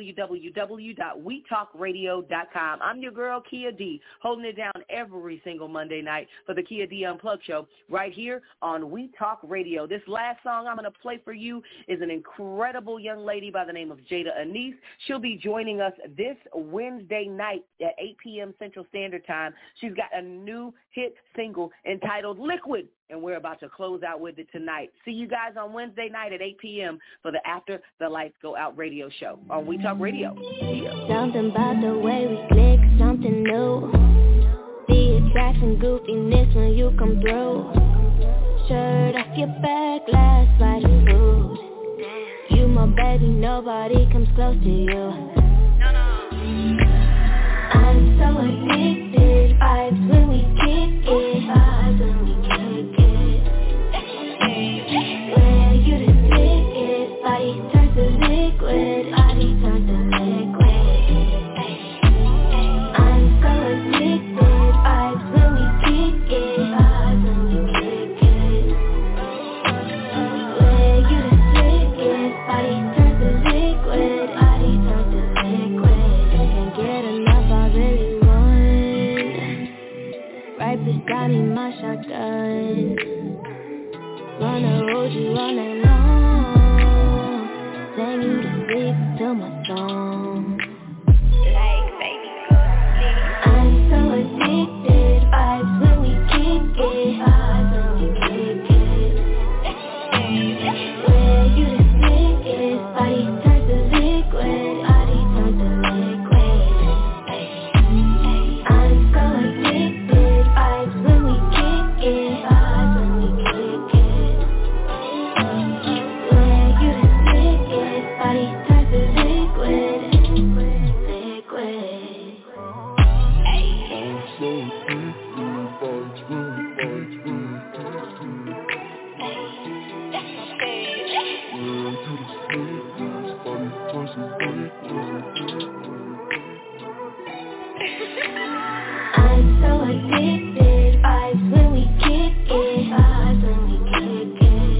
www.wetalkradio.com. I'm your girl, Kia D, holding it down every single Monday night for the Kia D Unplugged show right here on We Talk Radio. This last song I'm going to play for you is an incredible young lady by the name of Jada Anise. She'll be joining us this Wednesday night at 8 p.m. Central Standard Time. She's got a new hit single entitled Liquid, and we're about to close out with it tonight. See you guys on Wednesday night at 8 p.m. for the After the Lights Go Out radio show on We Talk Radio. See ya. Something about the way we click, something new. The attraction, goofiness when you come through. Shirt off your back, last bite of food. You my baby, nobody comes close to you. I'm so addicted, vibes when we kick it. Vibes when we kick it. Where you the sickest, body turns to liquid. Body turns to liquid. I'm so addicted, vibes when we kick it. Vibes when we kick it. Where you the sickest, body turns to liquid. Body turns to liquid. Can't get enough, I really want. Right beside me, my shotgun. Wanna hold you all night long. Sing you to sleep to my song. Like baby, I'm so addicted. Vibes when we kick it. Vibes when we kick it. Where you the sickest, body turns to liquid. Body turns to liquid. I'm so addicted. Vibes when we kick it. Vibes when we kick it. Where you the sickest, body turns to liquid. Liquid. I'm so addicted, vibes when we kick it. Vibes when we kick it.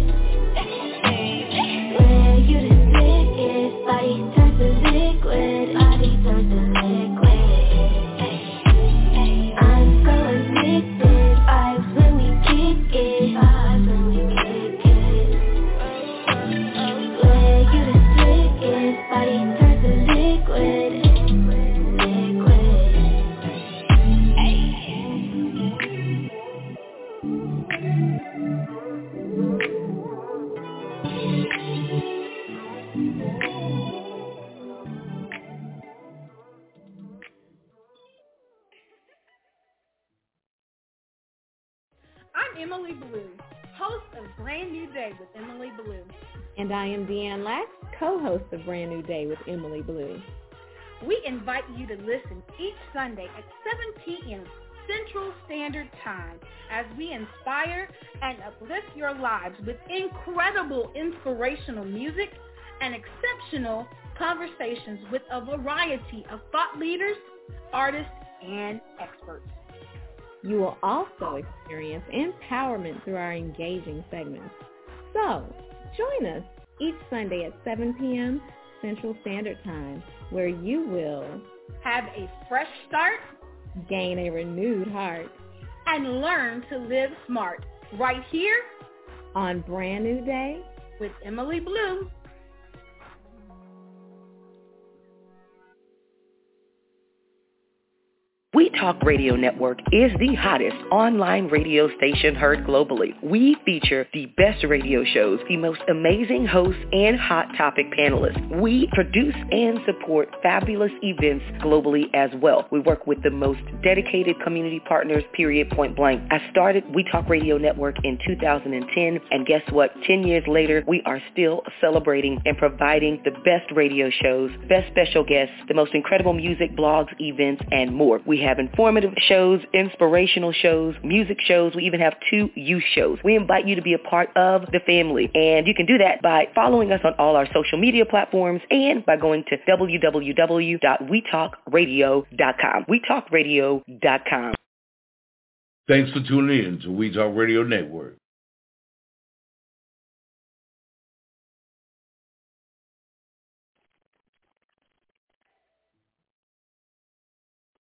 Where you the sickest, body turns to liquid. Body turns to liquid. I'm so addicted, vibes when we kick it. Vibes when we kick it. Where you the sickest, body turns to liquid. Liquid. Emily Blue, host of Brand New Day with Emily Blue. And I am Deanne Lax, co-host of Brand New Day with Emily Blue. We invite you to listen each Sunday at 7 p.m. Central Standard Time as we inspire and uplift your lives with incredible inspirational music and exceptional conversations with a variety of thought leaders, artists, and experts. You will also experience empowerment through our engaging segments. So, join us each Sunday at 7 p.m. Central Standard Time, where you will have a fresh start, gain a renewed heart, and learn to live smart right here on Brand New Day with Emily Blue. We Talk Radio Network is the hottest online radio station heard globally. We feature the best radio shows, the most amazing hosts, and hot topic panelists. We produce and support fabulous events globally as well. We work with the most dedicated community partners, period, point blank. I started We Talk Radio Network in 2010, and guess what? 10 years later, we are still celebrating and providing the best radio shows, best special guests, the most incredible music, blogs, events, and more. We have informative shows, inspirational shows, music shows. We even have 2 youth shows. We invite you to be a part of the family, and you can do that by following us on all our social media platforms and by going to www.wetalkradio.com. wetalkradio.com. Thanks for tuning in to We Talk Radio Network.